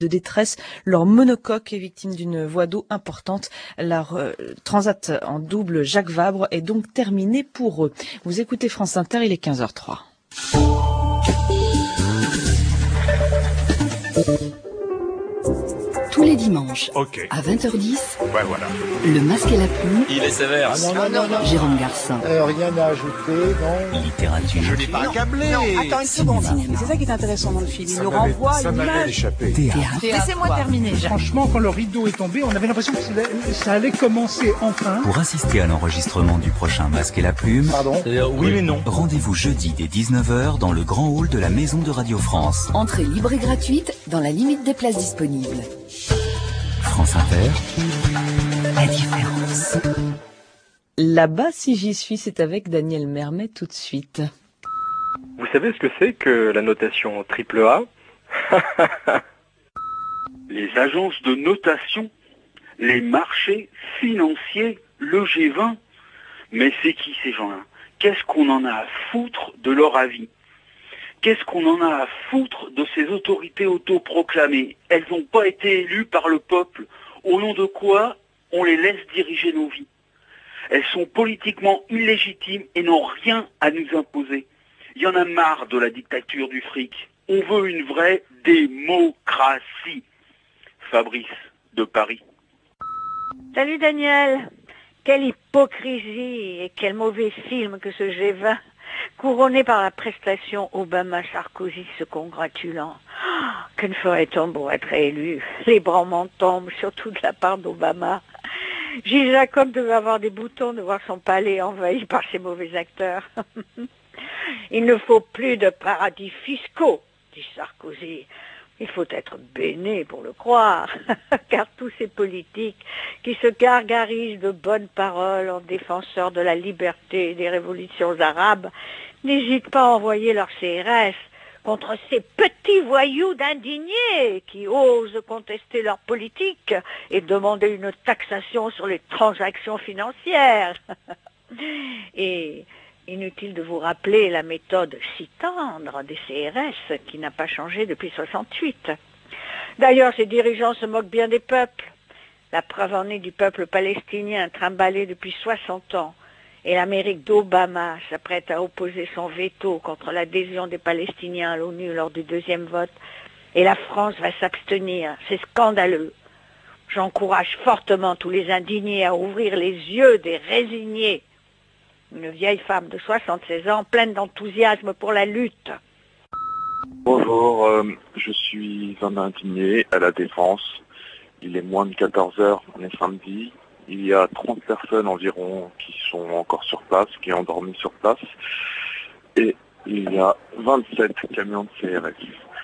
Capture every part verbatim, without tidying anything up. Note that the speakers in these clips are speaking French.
de détresse. Leur monocoque est victime d'une voie d'eau importante. La euh, transat en double Jacques Vabre est donc terminée pour eux. Vous écoutez France Inter, il est quinze heures trois. Tous les dimanches, okay. à vingt heures dix, ouais, voilà. Le Masque et la Plume. Il est sévère. Ah non, non, non, non. Jérôme Garcin. Euh, rien à ajouter, non. Littérature. Je n'ai pas câblé. Non, attends une seconde. Cinéma. C'est ça qui est intéressant dans le film. Il nous renvoie à une image. Échappé. Théâtre. Laissez-moi terminer. Franchement, quand le rideau est tombé, on avait l'impression que ça allait commencer enfin. Pour assister à l'enregistrement du prochain Masque et la Plume, Pardon euh, oui, oui mais non. Rendez-vous jeudi dès dix-neuf heures dans le grand hall de la Maison de Radio France. Entrée libre et gratuite dans la limite des places disponibles. France Inter, la différence. Là-bas, si j'y suis, c'est avec Daniel Mermet tout de suite. Vous savez ce que c'est que la notation triple A? Les agences de notation, les marchés financiers, le G vingt. Mais c'est qui ces gens-là? Qu'est-ce qu'on en a à foutre de leur avis? Qu'est-ce qu'on en a à foutre de ces autorités autoproclamées? Elles n'ont pas été élues par le peuple. Au nom de quoi on les laisse diriger nos vies? Elles sont politiquement illégitimes et n'ont rien à nous imposer. Il y en a marre de la dictature du fric. On veut une vraie démocratie. Fabrice de Paris. Salut Daniel. Quelle hypocrisie et quel mauvais film que ce G vingt. Couronné par la prestation Obama-Sarkozy se congratulant. Oh, que ne ferait-on pour être élu? Les branlements tombent, surtout de la part d'Obama. Gilles Jacob devait avoir des boutons de voir son palais envahi par ces mauvais acteurs. Il ne faut plus de paradis fiscaux, dit Sarkozy. Il faut être béné pour le croire, car tous ces politiques qui se gargarisent de bonnes paroles en défenseurs de la liberté et des révolutions arabes n'hésitent pas à envoyer leur C R S contre ces petits voyous d'indignés qui osent contester leur politique et demander une taxation sur les transactions financières. Et inutile de vous rappeler la méthode si tendre des C R S qui n'a pas changé depuis soixante-huit. D'ailleurs, ces dirigeants se moquent bien des peuples. La preuve en est du peuple palestinien trimballé depuis soixante ans. Et l'Amérique d'Obama s'apprête à opposer son veto contre l'adhésion des Palestiniens à l'ONU lors du deuxième vote. Et la France va s'abstenir. C'est scandaleux. J'encourage fortement tous les indignés à ouvrir les yeux des résignés. Une vieille femme de soixante-seize ans, pleine d'enthousiasme pour la lutte. Bonjour, euh, je suis un indigné à la Défense. Il est moins de quatorze heures, on est samedi. Il y a trente personnes environ qui sont encore sur place, qui ont dormi sur place. Et il y a vingt-sept camions de C R S.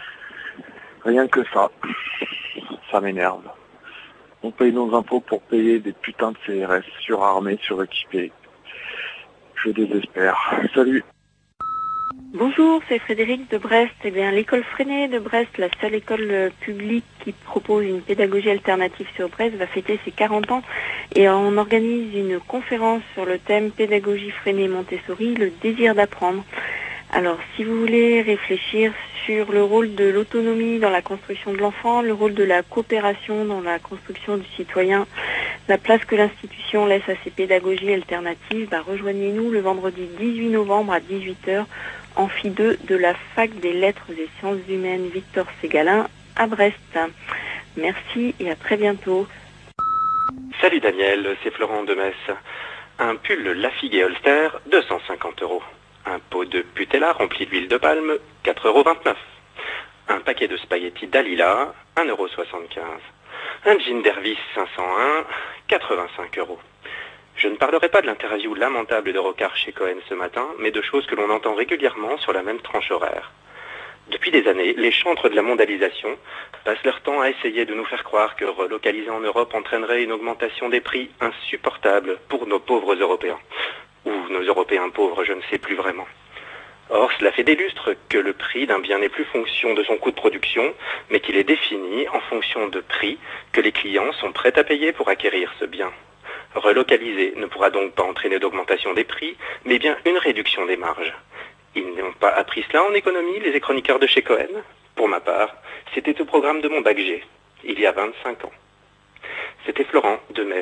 Rien que ça, ça m'énerve. On paye nos impôts pour payer des putains de C R S surarmés, suréquipés. Je désespère. Salut. Bonjour, c'est Frédéric de Brest. Eh bien, l'école Freinet de Brest, la seule école publique qui propose une pédagogie alternative sur Brest, va fêter ses quarante ans et on organise une conférence sur le thème pédagogie Freinet Montessori, le désir d'apprendre. Alors, si vous voulez réfléchir sur le rôle de l'autonomie dans la construction de l'enfant, le rôle de la coopération dans la construction du citoyen, la place que l'institution laisse à ces pédagogies alternatives, bah, rejoignez-nous le vendredi dix-huit novembre à dix-huit heures, amphi deux de la Fac des Lettres et Sciences Humaines Victor Ségalin à Brest. Merci et à très bientôt. Salut Daniel, c'est Florent de Metz. Un pull Lafigue et Holster, deux cent cinquante euros. Un pot de Putella rempli d'huile de palme, quatre euros vingt-neuf. Un paquet de spaghettis Dalila, un euro soixante-quinze. Un jean Dervis cinq cent un, quatre-vingt-cinq euros. Je ne parlerai pas de l'interview lamentable de Rocard chez Cohen ce matin, mais de choses que l'on entend régulièrement sur la même tranche horaire. Depuis des années, les chantres de la mondialisation passent leur temps à essayer de nous faire croire que relocaliser en Europe entraînerait une augmentation des prix insupportable pour nos pauvres Européens. Ou nos Européens pauvres, je ne sais plus vraiment. Or, cela fait des lustres que le prix d'un bien n'est plus fonction de son coût de production, mais qu'il est défini en fonction de prix que les clients sont prêts à payer pour acquérir ce bien. Relocaliser ne pourra donc pas entraîner d'augmentation des prix, mais bien une réduction des marges. Ils n'ont pas appris cela en économie, les chroniqueurs de chez Cohen? Pour ma part, c'était au programme de mon bac G, il y a vingt-cinq ans. C'était Florent de Metz.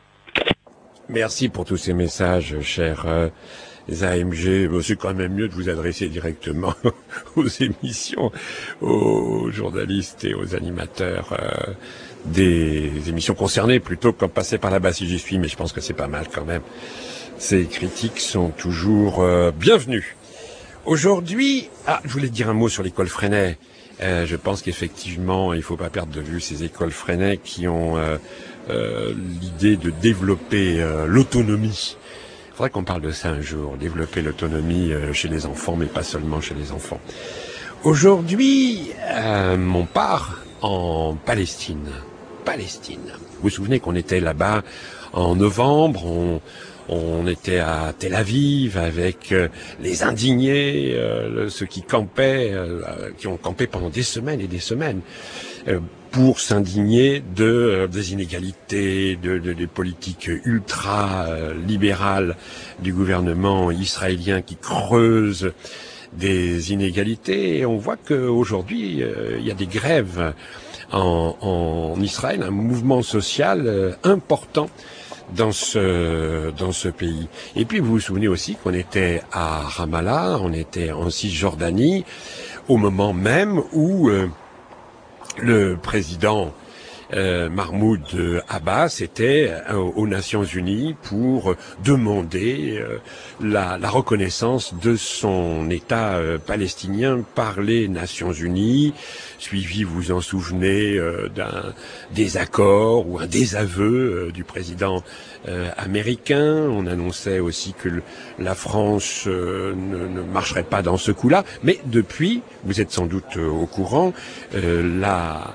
Merci pour tous ces messages, chers euh, A M G. Bon, c'est quand même mieux de vous adresser directement aux émissions, aux journalistes et aux animateurs euh, des émissions concernées, plutôt qu'en passer par là-bas si j'y suis, mais je pense que c'est pas mal quand même. Ces critiques sont toujours euh, bienvenues. Aujourd'hui, ah, je voulais dire un mot sur l'école Freinet. Euh, je pense qu'effectivement, il ne faut pas perdre de vue ces écoles Freinet qui ont euh, euh, l'idée de développer euh, l'autonomie. Il faudrait qu'on parle de ça un jour, développer l'autonomie euh, chez les enfants, mais pas seulement chez les enfants. Aujourd'hui, euh, on part en Palestine. Palestine. Vous vous souvenez qu'on était là-bas en novembre, on... On était à Tel Aviv avec euh, les indignés, euh, ceux qui campaient, euh, qui ont campé pendant des semaines et des semaines euh, pour s'indigner de euh, des inégalités, de, de des politiques ultra euh, libérales du gouvernement israélien qui creusent des inégalités. Et on voit qu'aujourd'hui, euh, il y a des grèves en, en Israël, un mouvement social euh, important dans ce dans ce pays. Et puis vous vous souvenez aussi qu'on était à Ramallah, on était en Cisjordanie, au moment même où euh, le président euh, Mahmoud Abbas était euh, aux Nations Unies pour demander euh, la, la reconnaissance de son État euh, palestinien par les Nations Unies, suivi, vous vous en souvenez, euh, d'un désaccord ou un désaveu euh, du président euh, américain. On annonçait aussi que le, la France euh, ne, ne marcherait pas dans ce coup-là. Mais depuis, vous êtes sans doute euh, au courant, euh, la...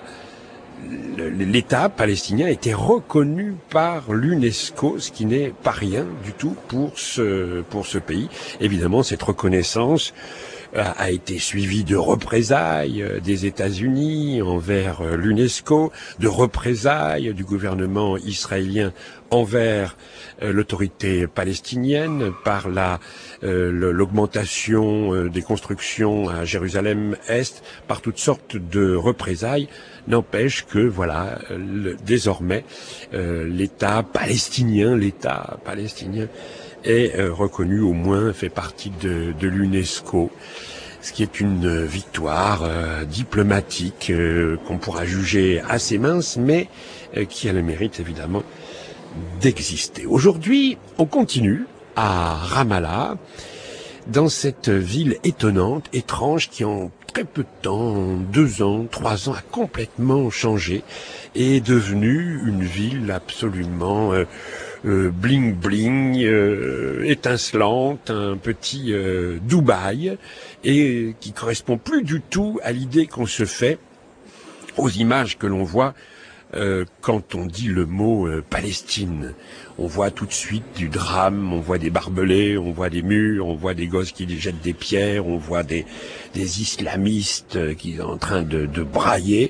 l'État palestinien a été reconnu par l'UNESCO, ce qui n'est pas rien du tout pour ce pour ce pays. Évidemment, cette reconnaissance a été suivie de représailles des États-Unis envers l'UNESCO, de représailles du gouvernement israélien envers l'autorité palestinienne par la euh, l'augmentation des constructions à Jérusalem-Est, par toutes sortes de représailles. N'empêche que, voilà, le, désormais, euh, l'État palestinien, l'État palestinien est euh, reconnu, au moins fait partie de, de l'UNESCO, ce qui est une victoire euh, diplomatique euh, qu'on pourra juger assez mince, mais euh, qui a le mérite, évidemment, d'exister. Aujourd'hui, on continue à Ramallah, dans cette ville étonnante, étrange, qui en très peu de temps, en deux ans, trois ans, a complètement changé et est devenue une ville absolument euh, euh, bling bling, euh, étincelante, un petit euh, Dubaï, et qui correspond plus du tout à l'idée qu'on se fait, aux images que l'on voit euh, quand on dit le mot euh, Palestine. On voit tout de suite du drame, on voit des barbelés, on voit des murs, on voit des gosses qui jettent des pierres, on voit des, des islamistes qui sont en train de, de brailler,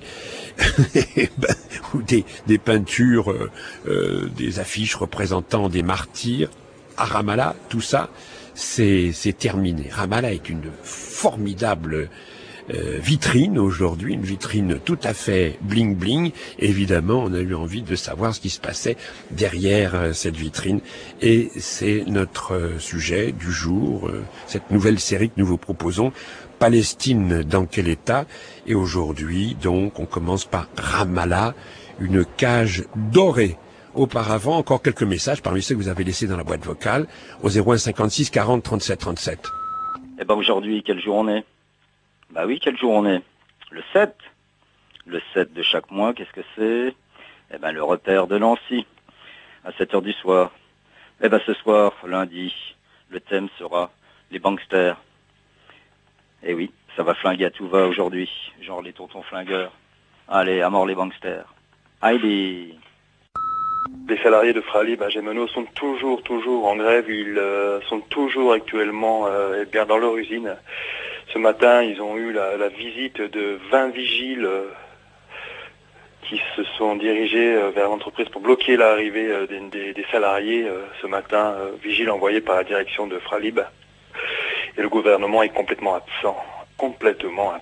ou des, des peintures, euh, euh, des affiches représentant des martyrs. À Ramallah, tout ça, c'est, c'est terminé. Ramallah est une formidable Euh, vitrine aujourd'hui, une vitrine tout à fait bling bling. Évidemment, on a eu envie de savoir ce qui se passait derrière euh, cette vitrine, et c'est notre euh, sujet du jour, euh, cette nouvelle série que nous vous proposons, Palestine dans quel état. Et aujourd'hui, donc, on commence par Ramallah, une cage dorée. Auparavant, encore quelques messages parmi ceux que vous avez laissés dans la boîte vocale au zéro un cinquante-six quarante trente-sept trente-sept. Eh ben aujourd'hui, quel jour on est? Bah oui, quel jour on est? Le sept. Le sept de chaque mois, qu'est-ce que c'est? Eh ben le repère de Nancy, à sept heures du soir. Eh ben ce soir, lundi, le thème sera les banksters. Eh oui, ça va flinguer à tout va aujourd'hui, genre les tontons flingueurs. Allez, à mort les banksters. Allez. Les salariés de Fralib à Gémenos sont toujours, toujours en grève. Ils euh, sont toujours actuellement euh, bien dans leur usine. Ce matin, ils ont eu la, la visite de vingt vigiles euh, qui se sont dirigés euh, vers l'entreprise pour bloquer l'arrivée euh, des, des, des salariés. Euh, ce matin, euh, vigiles envoyés par la direction de Fralib. Et le gouvernement est complètement absent, complètement absent.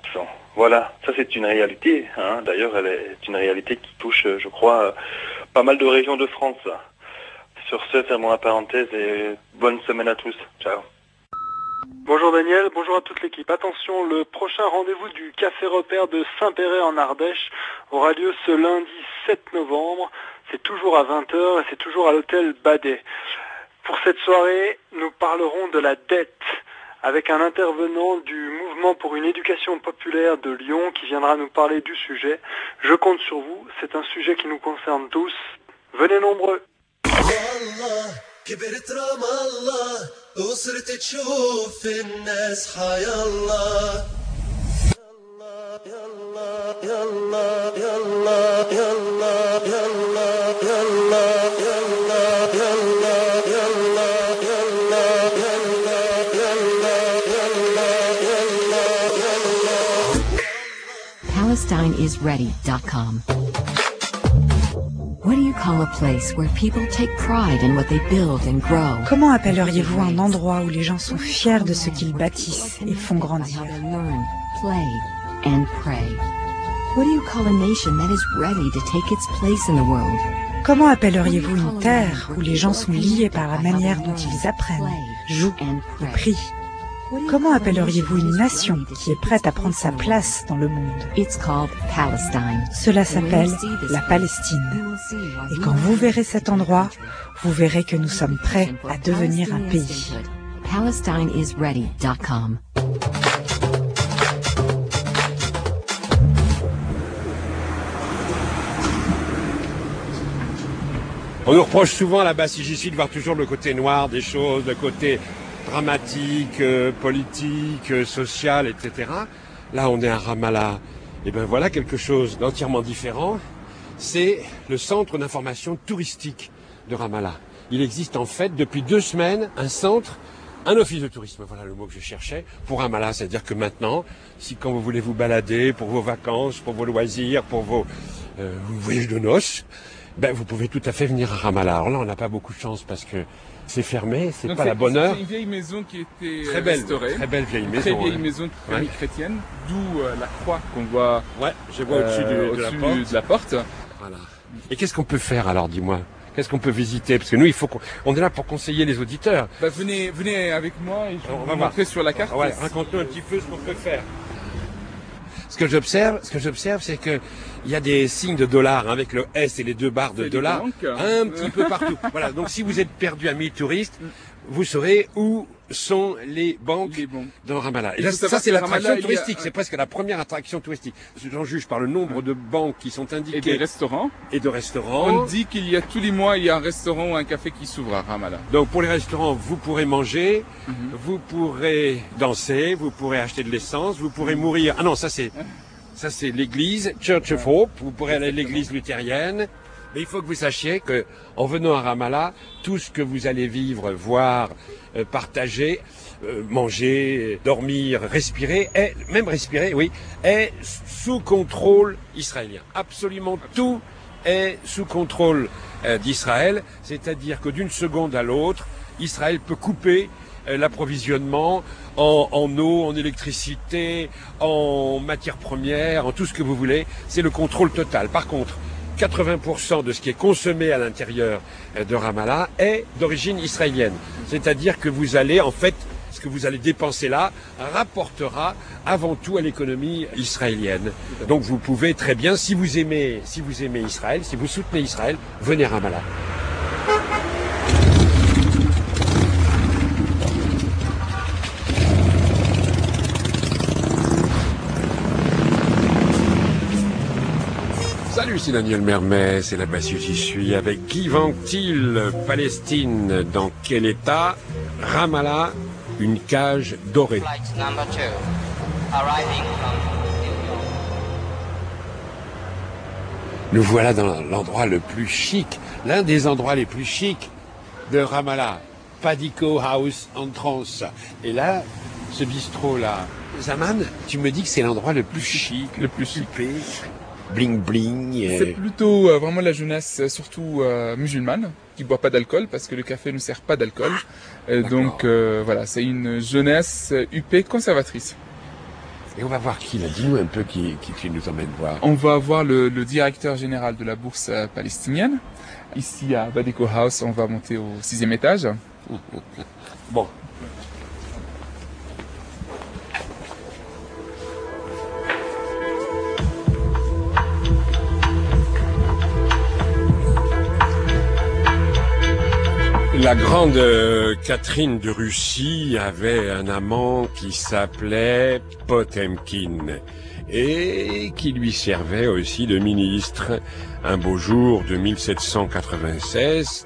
Voilà, ça c'est une réalité. Hein. D'ailleurs, elle est une réalité qui touche, je crois, pas mal de régions de France. Sur ce, fermons la parenthèse et bonne semaine à tous. Ciao. Bonjour Daniel, bonjour à toute l'équipe. Attention, le prochain rendez-vous du Café Repère de Saint-Péret en Ardèche aura lieu ce lundi sept novembre. C'est toujours à vingt heures et c'est toujours à l'hôtel Badet. Pour cette soirée, nous parlerons de la dette avec un intervenant du mouvement pour une éducation populaire de Lyon qui viendra nous parler du sujet. Je compte sur vous, c'est un sujet qui nous concerne tous. Venez nombreux. كبرت رام الله وصرت تشوف الناس حي الله يلا يلا يلا يلا يلا يلا يلا يلا Palestine is ready dot com. What do you call a place where people take pride in what they build and grow? Comment appelleriez-vous un endroit où les gens sont fiers de ce qu'ils bâtissent et font grandir? Learn, play, and pray. What do you call a nation that is ready to take its place in the world? Comment appelleriez-vous une terre où les gens sont liés par la manière dont ils apprennent, jouent et prient? Comment appelleriez-vous une nation qui est prête à prendre sa place dans le monde? Cela s'appelle la Palestine. Et quand vous verrez cet endroit, vous verrez que nous sommes prêts à devenir un pays. Palestine is ready dot com. On nous reproche souvent là-bas, si j'y suis, de voir toujours le côté noir des choses, le côté dramatique, euh, politique, euh, social, et cetera. Là, on est à Ramallah. Et bien voilà quelque chose d'entièrement différent. C'est le centre d'information touristique de Ramallah. Il existe en fait depuis deux semaines un centre, un office de tourisme, voilà le mot que je cherchais, pour Ramallah. C'est-à-dire que maintenant, si quand vous voulez vous balader pour vos vacances, pour vos loisirs, pour vos euh, voyages de noces, ben vous pouvez tout à fait venir à Ramallah. Alors là, on n'a pas beaucoup de chance parce que c'est fermé, c'est pas la bonne heure. C'est une vieille maison qui était très belle, restaurée. Très belle vieille une maison. Très vieille ouais. maison de famille ouais. chrétienne, d'où euh, la croix qu'on voit. Ouais, je vois au-dessus, euh, de, de, au-dessus la porte. de la porte. Voilà. Et qu'est-ce qu'on peut faire alors, dis-moi? Qu'est-ce qu'on peut visiter? Parce que nous, il faut qu'on on est là pour conseiller les auditeurs. Bah, venez, venez avec moi et je alors, vais vous montrer sur la carte. Ouais, raconte-nous un petit peu ce qu'on peut faire. Ce que j'observe, ce que j'observe, c'est que il y a des signes de dollars hein, avec le S et les deux barres de dollars un petit peu partout. Voilà. Donc si vous êtes perdu amis touristes, vous saurez où sont les banques, les banques. dans Ramallah. Et là, ça, c'est l'attraction touristique. A... C'est presque la première attraction touristique. J'en juge par le nombre de banques qui sont indiquées. Et des restaurants. Et de restaurants. On dit qu'il y a tous les mois, il y a un restaurant ou un café qui s'ouvre à Ramallah. Donc, pour les restaurants, vous pourrez manger, mm-hmm. vous pourrez danser, vous pourrez acheter de l'essence, vous pourrez mourir. Ah non, ça c'est, ça c'est l'église, Church of Hope. Vous pourrez aller à l'église luthérienne. Mais il faut que vous sachiez que, en venant à Ramallah, tout ce que vous allez vivre, voir, euh, partager, euh, manger, dormir, respirer, est, même respirer, oui, est sous contrôle israélien. Absolument tout est sous contrôle euh, d'Israël. C'est-à-dire que d'une seconde à l'autre, Israël peut couper euh, l'approvisionnement en, en eau, en électricité, en matières premières, en tout ce que vous voulez. C'est le contrôle total. Par contre, quatre-vingts pour cent de ce qui est consommé à l'intérieur de Ramallah est d'origine israélienne. C'est-à-dire que vous allez, en fait, ce que vous allez dépenser là rapportera avant tout à l'économie israélienne. Donc vous pouvez très bien, si vous aimez, si vous aimez Israël, si vous soutenez Israël, venez à Ramallah. Salut, c'est Daniel Mermet, c'est là-bas si j'y suis avec Guy Ventil, Palestine, dans quel état? Ramallah, une cage dorée. Nous voilà dans l'endroit le plus chic, l'un des endroits les plus chics de Ramallah, Padico House Entrance. Et là, ce bistrot-là, Zaman, tu me dis que c'est l'endroit le plus chic, le plus huppé. Bling bling. C'est plutôt euh, vraiment la jeunesse, surtout euh, musulmane, qui boit pas d'alcool parce que le café ne sert pas d'alcool. Euh, donc euh, voilà, c'est une jeunesse huppée conservatrice. Et on va voir qui là. Dis-nous un peu qui, qui tu nous emmènes voir. On va voir le, le directeur général de la bourse euh, palestinienne. Ici à Badeco House, on va monter au sixième étage. Bon. La grande euh, Catherine de Russie avait un amant qui s'appelait Potemkin et qui lui servait aussi de ministre. Un beau jour de mille sept cent quatre-vingt-seize,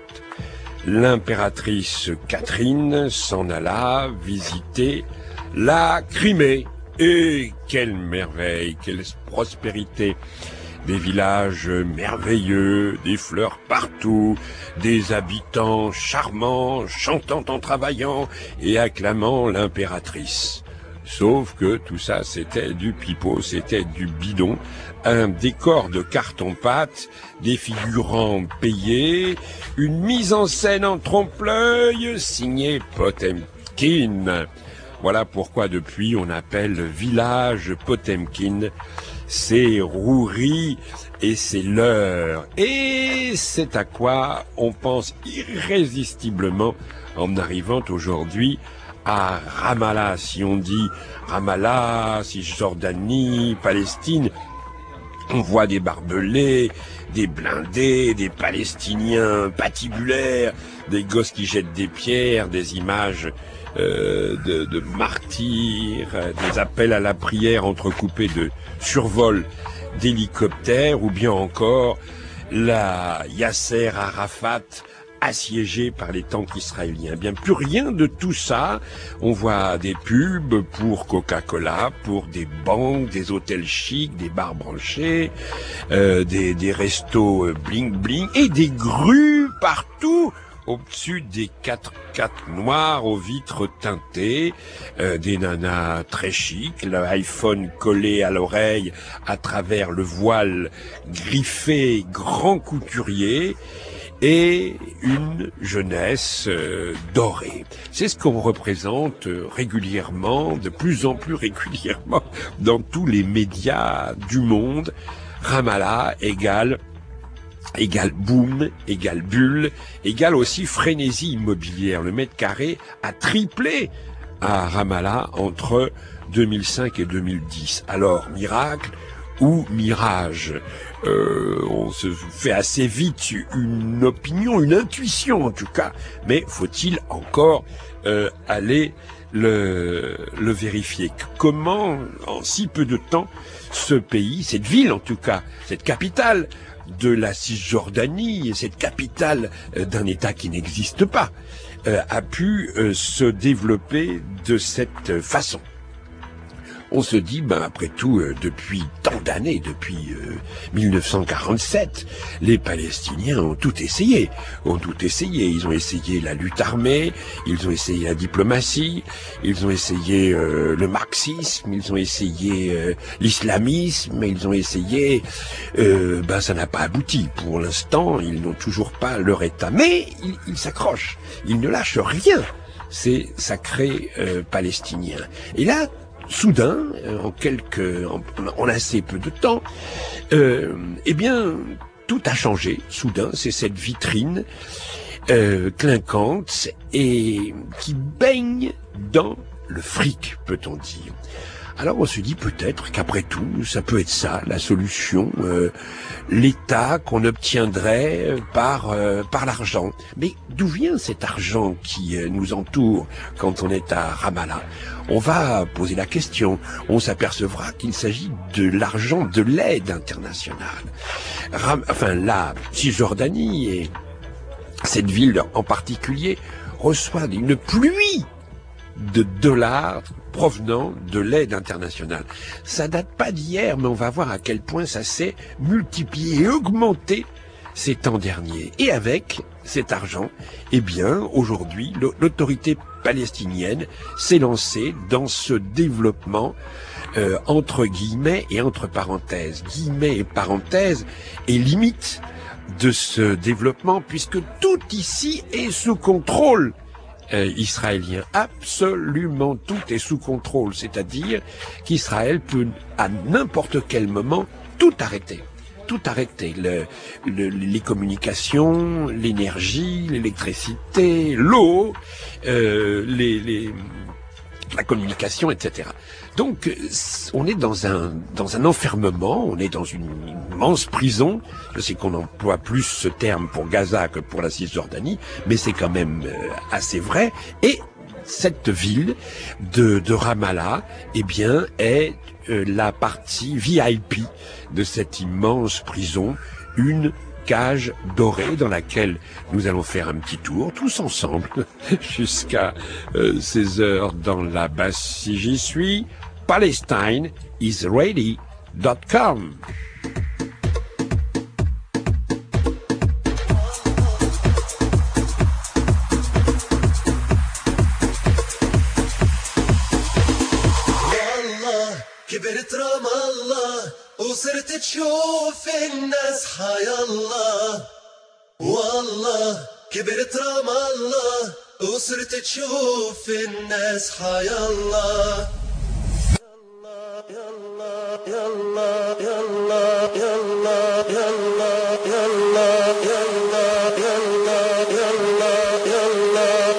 l'impératrice Catherine s'en alla visiter la Crimée. Et quelle merveille, quelle prospérité! Des villages merveilleux, des fleurs partout, des habitants charmants, chantant en travaillant et acclamant l'impératrice. Sauf que tout ça, c'était du pipeau, c'était du bidon, un décor de carton-pâte, des figurants payés, une mise en scène en trompe-l'œil signée Potemkin. Voilà pourquoi depuis on appelle le village Potemkin. C'est rouerie et c'est l'heure. Et c'est à quoi on pense irrésistiblement en arrivant aujourd'hui à Ramallah. Si on dit Ramallah, Cisjordanie, Palestine, on voit des barbelés, des blindés, des Palestiniens patibulaires, des gosses qui jettent des pierres, des images euh, de, de martyrs, des appels à la prière entrecoupés de survols d'hélicoptères, ou bien encore la Yasser Arafat assiégé par les tanks israéliens. Bien plus rien de tout ça. On voit des pubs pour Coca-Cola, pour des banques, des hôtels chics, des bars branchés, euh, des, des restos bling-bling et des grues partout au-dessus des quatre quatre noirs aux vitres teintées, euh, des nanas très chics, l'iPhone collé à l'oreille à travers le voile griffé grand couturier, et une jeunesse euh, dorée. C'est ce qu'on représente euh, régulièrement, de plus en plus régulièrement, dans tous les médias du monde. Ramallah égale égale boom, égale bulle, égale aussi frénésie immobilière. Le mètre carré a triplé à Ramallah entre deux mille cinq et deux mille dix. Alors, miracle ou mirage? Euh, on se fait assez vite une opinion, une intuition en tout cas, mais faut-il encore euh, aller le, le vérifier? Comment, en si peu de temps, ce pays, cette ville en tout cas, cette capitale de la Cisjordanie, et cette capitale euh, d'un État qui n'existe pas, euh, a pu euh, se développer de cette façon? On se dit, ben après tout, euh, depuis tant d'années, depuis euh, mille neuf cent quarante-sept, les Palestiniens ont tout essayé, ont tout essayé. Ils ont essayé la lutte armée, ils ont essayé la diplomatie, ils ont essayé euh, le marxisme, ils ont essayé euh, l'islamisme, ils ont essayé, euh, ben ça n'a pas abouti. Pour l'instant, ils n'ont toujours pas leur État, mais ils, ils s'accrochent, ils ne lâchent rien. Ces sacrés euh, Palestiniens. Et là, soudain, en quelques, en, en assez peu de temps, euh, eh bien, tout a changé. Soudain, c'est cette vitrine euh, clinquante et qui baigne dans le fric, peut-on dire. Alors on se dit peut-être qu'après tout, ça peut être ça, la solution, euh, l'État qu'on obtiendrait par euh, par l'argent. Mais d'où vient cet argent qui euh, nous entoure quand on est à Ramallah? On va poser la question. On s'apercevra qu'il s'agit de l'argent de l'aide internationale. Ram, enfin, la Cisjordanie et cette ville en particulier reçoit une pluie de dollars provenant de l'aide internationale. Ça date pas d'hier, mais on va voir à quel point ça s'est multiplié et augmenté ces temps derniers. Et avec cet argent, eh bien, aujourd'hui, l'autorité palestinienne s'est lancée dans ce développement euh, entre guillemets et entre parenthèses. Guillemets et parenthèses et limite de ce développement, puisque tout ici est sous contrôle euh, israélien. Absolument tout est sous contrôle, c'est-à-dire qu'Israël peut à n'importe quel moment tout arrêter. Tout arrêter, le, le, les communications, l'énergie, l'électricité, l'eau, euh, les, les, la communication, et cetera. Donc, on est dans un dans un enfermement, on est dans une immense prison. Je sais qu'on emploie plus ce terme pour Gaza que pour la Cisjordanie, mais c'est quand même assez vrai. Et cette ville de, de Ramallah, eh bien, est euh, la partie V I P de cette immense prison, une cage dorée dans laquelle nous allons faire un petit tour tous ensemble jusqu'à euh, seize heures dans la basse si j'y suis. Palestine is ready dot com. كبرت رام الله وصرت تشوف الناس حي الله والله كبرت رام الله وصرت تشوف الناس حي الله يلا يلا يلا يلا يلا يلا يلا يلا يلا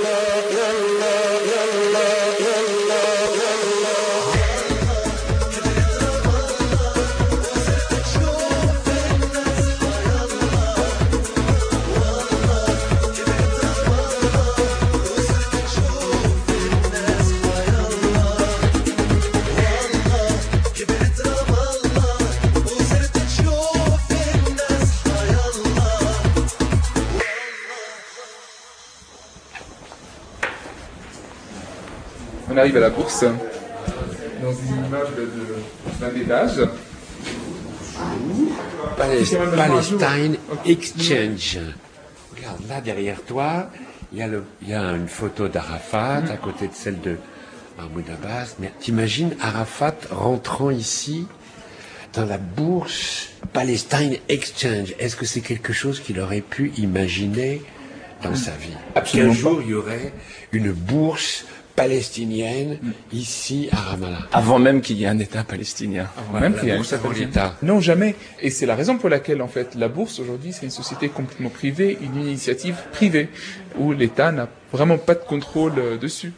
On arrive à la bourse, dans une immeuble de vingt étages. Palestine, Palestine Exchange. Regarde, là derrière toi, il y a, le, il y a une photo d'Arafat à côté de celle de Mahmoud Abbas. Mais t'imagines Arafat rentrant ici dans la bourse Palestine Exchange. Est-ce que c'est quelque chose qu'il aurait pu imaginer dans sa vie? Absolument. Qu'un jour il y aurait une bourse palestinienne ici à Ramallah. Avant même qu'il y ait un État palestinien. Avant même la qu'il y ait un bourse État avant palestinien. l'État. Non, jamais. Et c'est la raison pour laquelle, en fait, la bourse aujourd'hui, c'est une société complètement privée, une initiative privée, où l'État n'a vraiment pas de contrôle euh, dessus.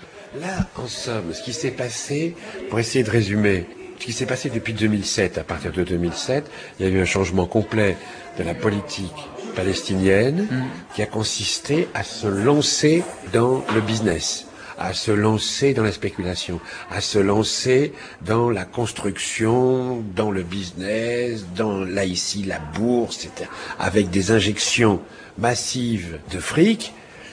Là, en somme, ce qui s'est passé, pour essayer de résumer, ce qui s'est passé depuis deux mille sept, à partir de deux mille sept, il y a eu un changement complet de la politique palestinienne mm. qui a consisté à se lancer dans le business, à se lancer dans la spéculation, à se lancer dans la construction, dans le business, dans, là ici, la bourse, et cetera, avec des injections massives de fric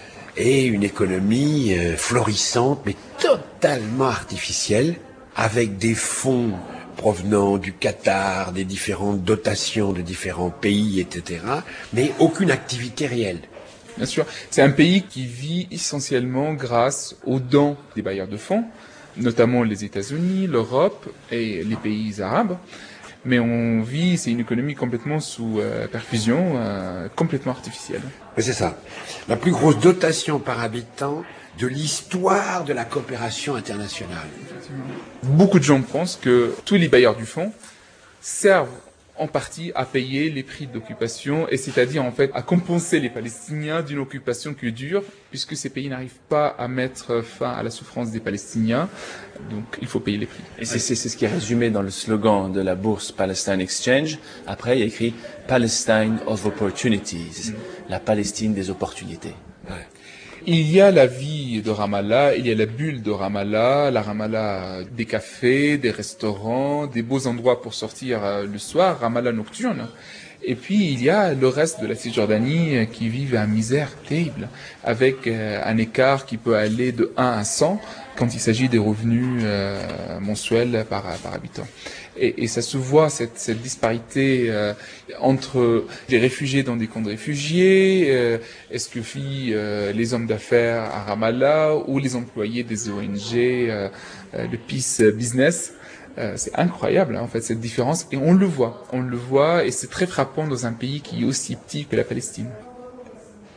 et une économie euh, florissante, mais totalement artificielle, avec des fonds provenant du Qatar, des différentes dotations de différents pays, et cetera, mais aucune activité réelle. Bien sûr, c'est un pays qui vit essentiellement grâce aux dons des bailleurs de fonds, notamment les États-Unis, l'Europe et les pays arabes. Mais on vit, c'est une économie complètement sous euh, perfusion, euh, complètement artificielle. Mais c'est ça. La plus grosse dotation par habitant de l'histoire de la coopération internationale. Beaucoup de gens pensent que tous les bailleurs du fonds servent en partie à payer les prix d'occupation, et c'est-à-dire en fait à compenser les Palestiniens d'une occupation qui dure, puisque ces pays n'arrivent pas à mettre fin à la souffrance des Palestiniens, donc il faut payer les prix. Et c'est, c'est, c'est ce qui est résumé dans le slogan de la bourse Palestine Exchange. Après, il y a écrit Palestine of Opportunities, mm. la Palestine des opportunités. Ouais. Il y a la vie de Ramallah, il y a la bulle de Ramallah, la Ramallah des cafés, des restaurants, des beaux endroits pour sortir le soir, Ramallah nocturne. Et puis il y a le reste de la Cisjordanie qui vit à misère terrible, avec un écart qui peut aller de un à cent quand il s'agit des revenus euh, mensuels par, par habitant. Et, et ça se voit, cette, cette disparité euh, entre les réfugiés dans des camps de réfugiés, euh, est-ce que vivent euh, les hommes d'affaires à Ramallah ou les employés des O N G, euh, euh, le Peace Business. Euh, c'est incroyable, hein, en fait, cette différence. Et on le voit, on le voit, et c'est très frappant dans un pays qui est aussi petit que la Palestine.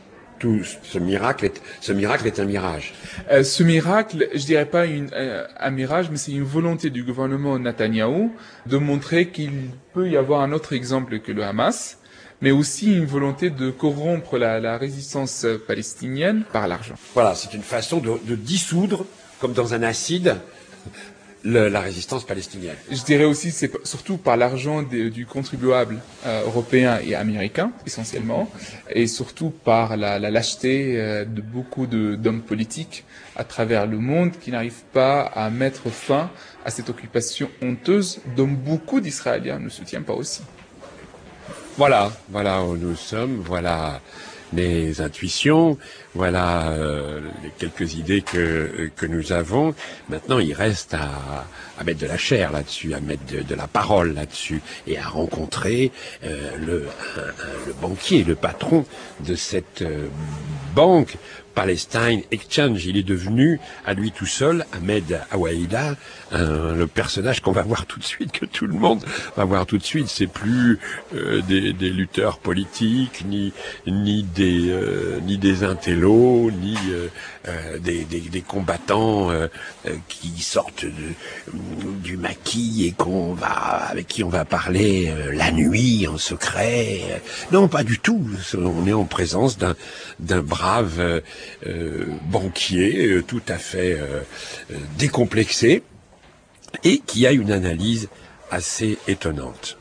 surtout, ce miracle est, ce miracle est un mirage. Euh, ce miracle, je dirais pas une, euh, un mirage, mais c'est une volonté du gouvernement Netanyahou de montrer qu'il peut y avoir un autre exemple que le Hamas, mais aussi une volonté de corrompre la, la résistance palestinienne par l'argent. Voilà, c'est une façon de, de dissoudre, comme dans un acide, le, la résistance palestinienne. Je dirais aussi, c'est surtout par l'argent de, du contribuable euh, européen et américain, essentiellement, et surtout par la, la lâcheté euh, de beaucoup de, d'hommes politiques à travers le monde qui n'arrivent pas à mettre fin à cette occupation honteuse dont beaucoup d'Israéliens ne soutiennent pas aussi. Voilà, voilà où nous sommes, voilà les intuitions, voilà euh, les quelques idées que que nous avons. Maintenant, il reste à, à mettre de la chair là-dessus, à mettre de, de la parole là-dessus, et à rencontrer euh, le, un, un, le banquier, le patron de cette euh, banque Palestine Exchange. Il est devenu, à lui tout seul, Ahmed Awaïda, un, le personnage qu'on va voir tout de suite, que tout le monde va voir tout de suite. C'est plus euh, des, des lutteurs politiques, ni ni des euh, ni des intellos, ni euh, euh, des, des, des combattants euh, euh, qui sortent de, du maquis et qu'on va avec qui on va parler euh, la nuit en secret. Non, pas du tout. On est en présence d'un d'un brave euh, Euh, banquier euh, tout à fait euh, euh, décomplexé et qui a une analyse assez étonnante.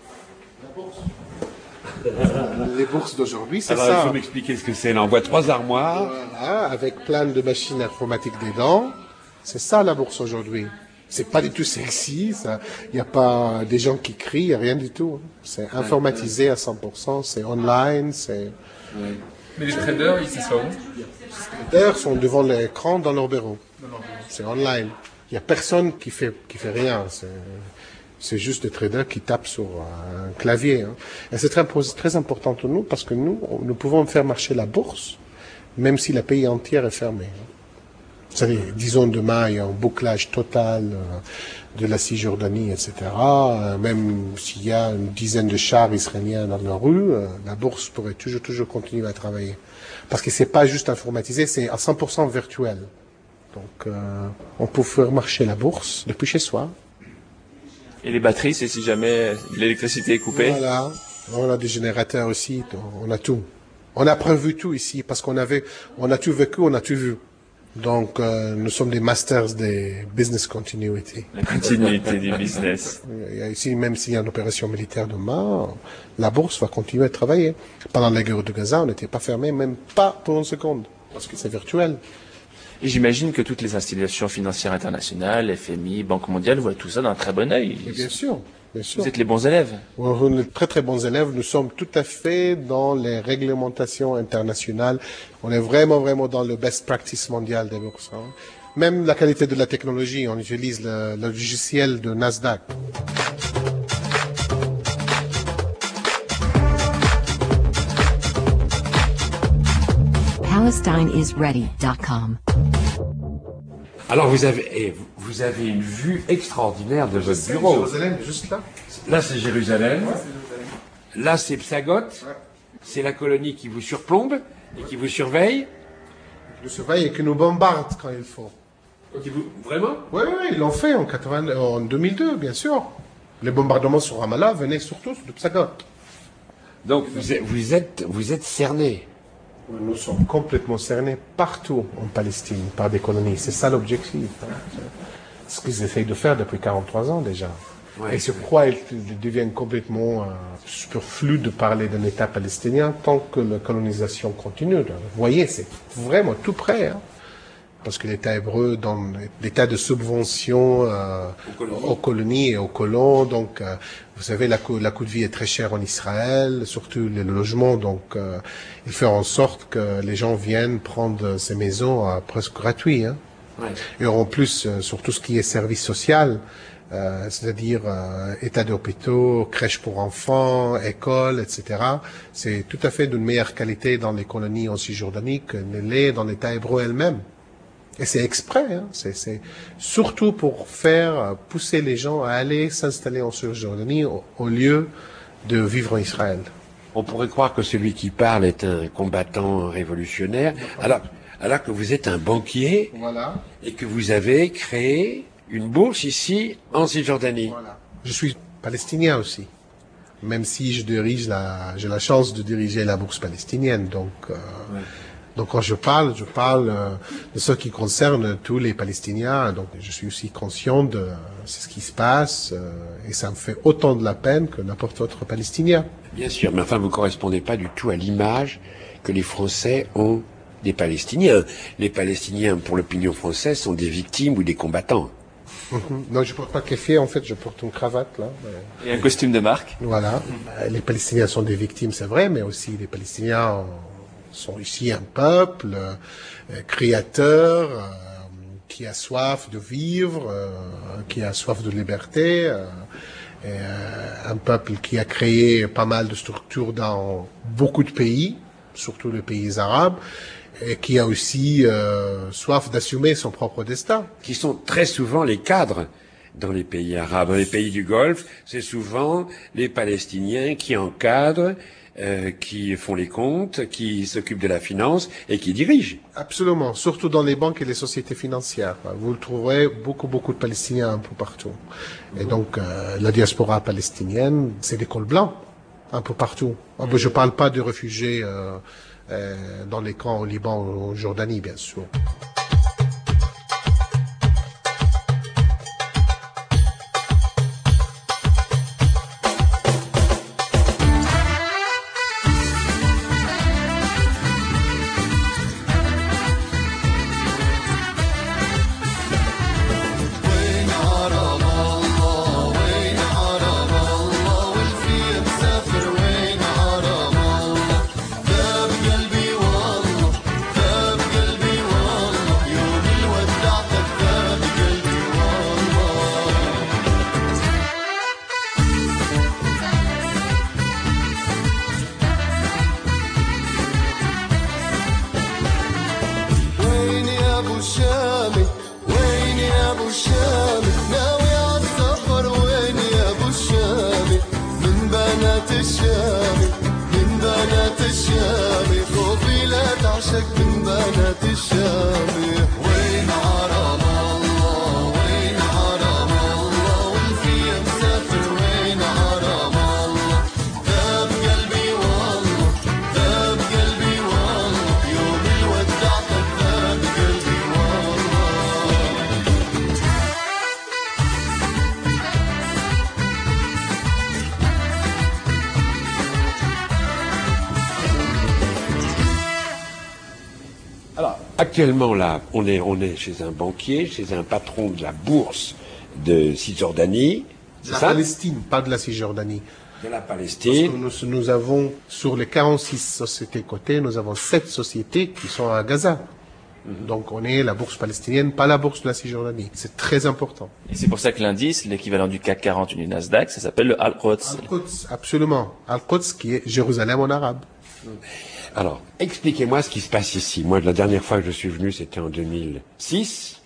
Les bourses d'aujourd'hui, c'est Alors, ça. il faut m'expliquer ce que c'est. Là, on voit trois armoires. Voilà, avec plein de machines informatiques dedans. C'est ça la bourse aujourd'hui. C'est pas du tout sexy. Il n'y a pas des gens qui crient, y a rien du tout. C'est informatisé à cent pour cent. C'est online. C'est. Oui. Mais les traders, ils sont où? Les traders sont devant l'écran dans leur bureau. C'est online. Il n'y a personne qui fait, qui fait rien. C'est, c'est juste des traders qui tapent sur un clavier. Hein. Et c'est très, très important pour nous parce que nous, nous pouvons faire marcher la bourse même si la pays entière est fermée. Vous savez, disons demain, il y a un bouclage total euh, de la Cisjordanie, et cetera. Euh, même s'il y a une dizaine de chars israéliens dans la rue, euh, la bourse pourrait toujours, toujours continuer à travailler. Parce que c'est pas juste informatisé, c'est à cent pour cent virtuel. Donc, euh, on peut faire marcher la bourse depuis chez soi. Et les batteries, c'est si jamais l'électricité est coupée? Voilà. On a des générateurs aussi, on a tout. On a prévu tout ici, parce qu'on avait, on a tout vécu, on a tout vu. Donc, euh, nous sommes des masters des business continuity. La continuité du business. Ici, même s'il y a une opération militaire demain, la bourse va continuer à travailler. Pendant la guerre de Gaza, on n'était pas fermé, même pas pour une seconde, parce que c'est virtuel. Et j'imagine que toutes les institutions financières internationales, F M I, Banque mondiale, voient tout ça d'un très bon œil. Bien sûr. Bien sûr. Vous êtes les bons élèves. On est très très bons élèves. Nous sommes tout à fait dans les réglementations internationales. On est vraiment vraiment dans le best practice mondial des bourses. Hein. Même la qualité de la technologie, on utilise le, le logiciel de Nasdaq. Palestine is ready dot com. Alors vous avez, vous avez une vue extraordinaire de votre bureau. Jérusalem, juste là. Là c'est Jérusalem. Là c'est Psagot. C'est la colonie qui vous surplombe et qui vous surveille. Qui nous surveille et qui nous bombarde quand il faut. Qui vous, vraiment? Oui, oui, ils l'ont fait en, quatre-vingts, en deux mille deux, bien sûr. Les bombardements sur Ramallah venaient surtout de Psagot. Donc vous êtes, vous êtes, vous êtes cerné. Nous sommes complètement cernés partout en Palestine par des colonies. C'est ça l'objectif. C'est ce qu'ils essayent de faire depuis quarante-trois ans déjà. Ouais, et c'est pourquoi ils deviennent complètement euh, superflu de parler d'un État palestinien tant que la colonisation continue. Vous voyez, c'est vraiment tout près. Hein. Parce que l'État hébreu donne l'état de subvention euh, aux, colonies. aux colonies et aux colons. Donc, euh, vous savez, la coût, la coût de vie est très cher en Israël, surtout les logements. Donc, euh, il fait en sorte que les gens viennent prendre ces maisons euh, presque gratuites. Hein. Ouais. Et en plus, euh, sur tout ce qui est service social, euh, c'est-à-dire euh, état d'hôpitaux, crèches pour enfants, écoles, et cetera. C'est tout à fait d'une meilleure qualité dans les colonies en Cisjordanie que ne l'est dans l'État hébreu elle-même. Et c'est exprès, hein. c'est, c'est surtout pour faire pousser les gens à aller s'installer en Cisjordanie au, au lieu de vivre en Israël. On pourrait croire que celui qui parle est un combattant révolutionnaire, alors, alors que vous êtes un banquier voilà. et que vous avez créé une bourse ici en Cisjordanie. Voilà. Je suis palestinien aussi, même si je dirige la, j'ai la chance de diriger la bourse palestinienne. Donc, euh, ouais. donc quand je parle, je parle euh, de ce qui concerne tous les Palestiniens. Donc, je suis aussi conscient de euh, ce qui se passe euh, et ça me fait autant de la peine que n'importe autre Palestinien. Bien sûr, mais enfin, vous correspondez pas du tout à l'image que les Français ont des Palestiniens. Les Palestiniens, pour l'opinion française, sont des victimes ou des combattants. Non, je porte pas de keffiyeh, en fait, je porte une cravate, là. Et un costume de marque. Voilà. Les Palestiniens sont des victimes, c'est vrai, mais aussi les Palestiniens sont ici un peuple euh, créateur, euh, qui a soif de vivre, euh, qui a soif de liberté, euh, et, euh, un peuple qui a créé pas mal de structures dans beaucoup de pays, surtout les pays arabes, et qui a aussi euh, soif d'assumer son propre destin. Qui sont très souvent les cadres dans les pays arabes. Dans les pays du Golfe, c'est souvent les Palestiniens qui encadrent, euh, qui font les comptes, qui s'occupent de la finance et qui dirigent. Absolument, surtout dans les banques et les sociétés financières. Vous le trouverez beaucoup, beaucoup de Palestiniens un peu partout. Et donc, euh, la diaspora palestinienne, c'est des cols blancs, un peu partout. Je ne parle pas de réfugiés euh, euh, dans les camps au Liban ou en Jordanie, bien sûr. Actuellement, là, on est, on est chez un banquier, chez un patron de la bourse de Cisjordanie. De la Palestine, pas de la Cisjordanie. De la Palestine. Parce que nous, nous avons, sur les quarante-six sociétés cotées, nous avons sept sociétés qui sont à Gaza. Mm-hmm. Donc on est la bourse palestinienne, pas la bourse de la Cisjordanie. C'est très important. Et c'est pour ça que l'indice, l'équivalent du C A C quarante ou du Nasdaq, ça s'appelle le Al-Quds. Al-Quds, absolument. Al-Quds qui est Jérusalem en arabe. Mm. Alors, expliquez-moi ce qui se passe ici. Moi, la dernière fois que je suis venu, c'était en deux mille six.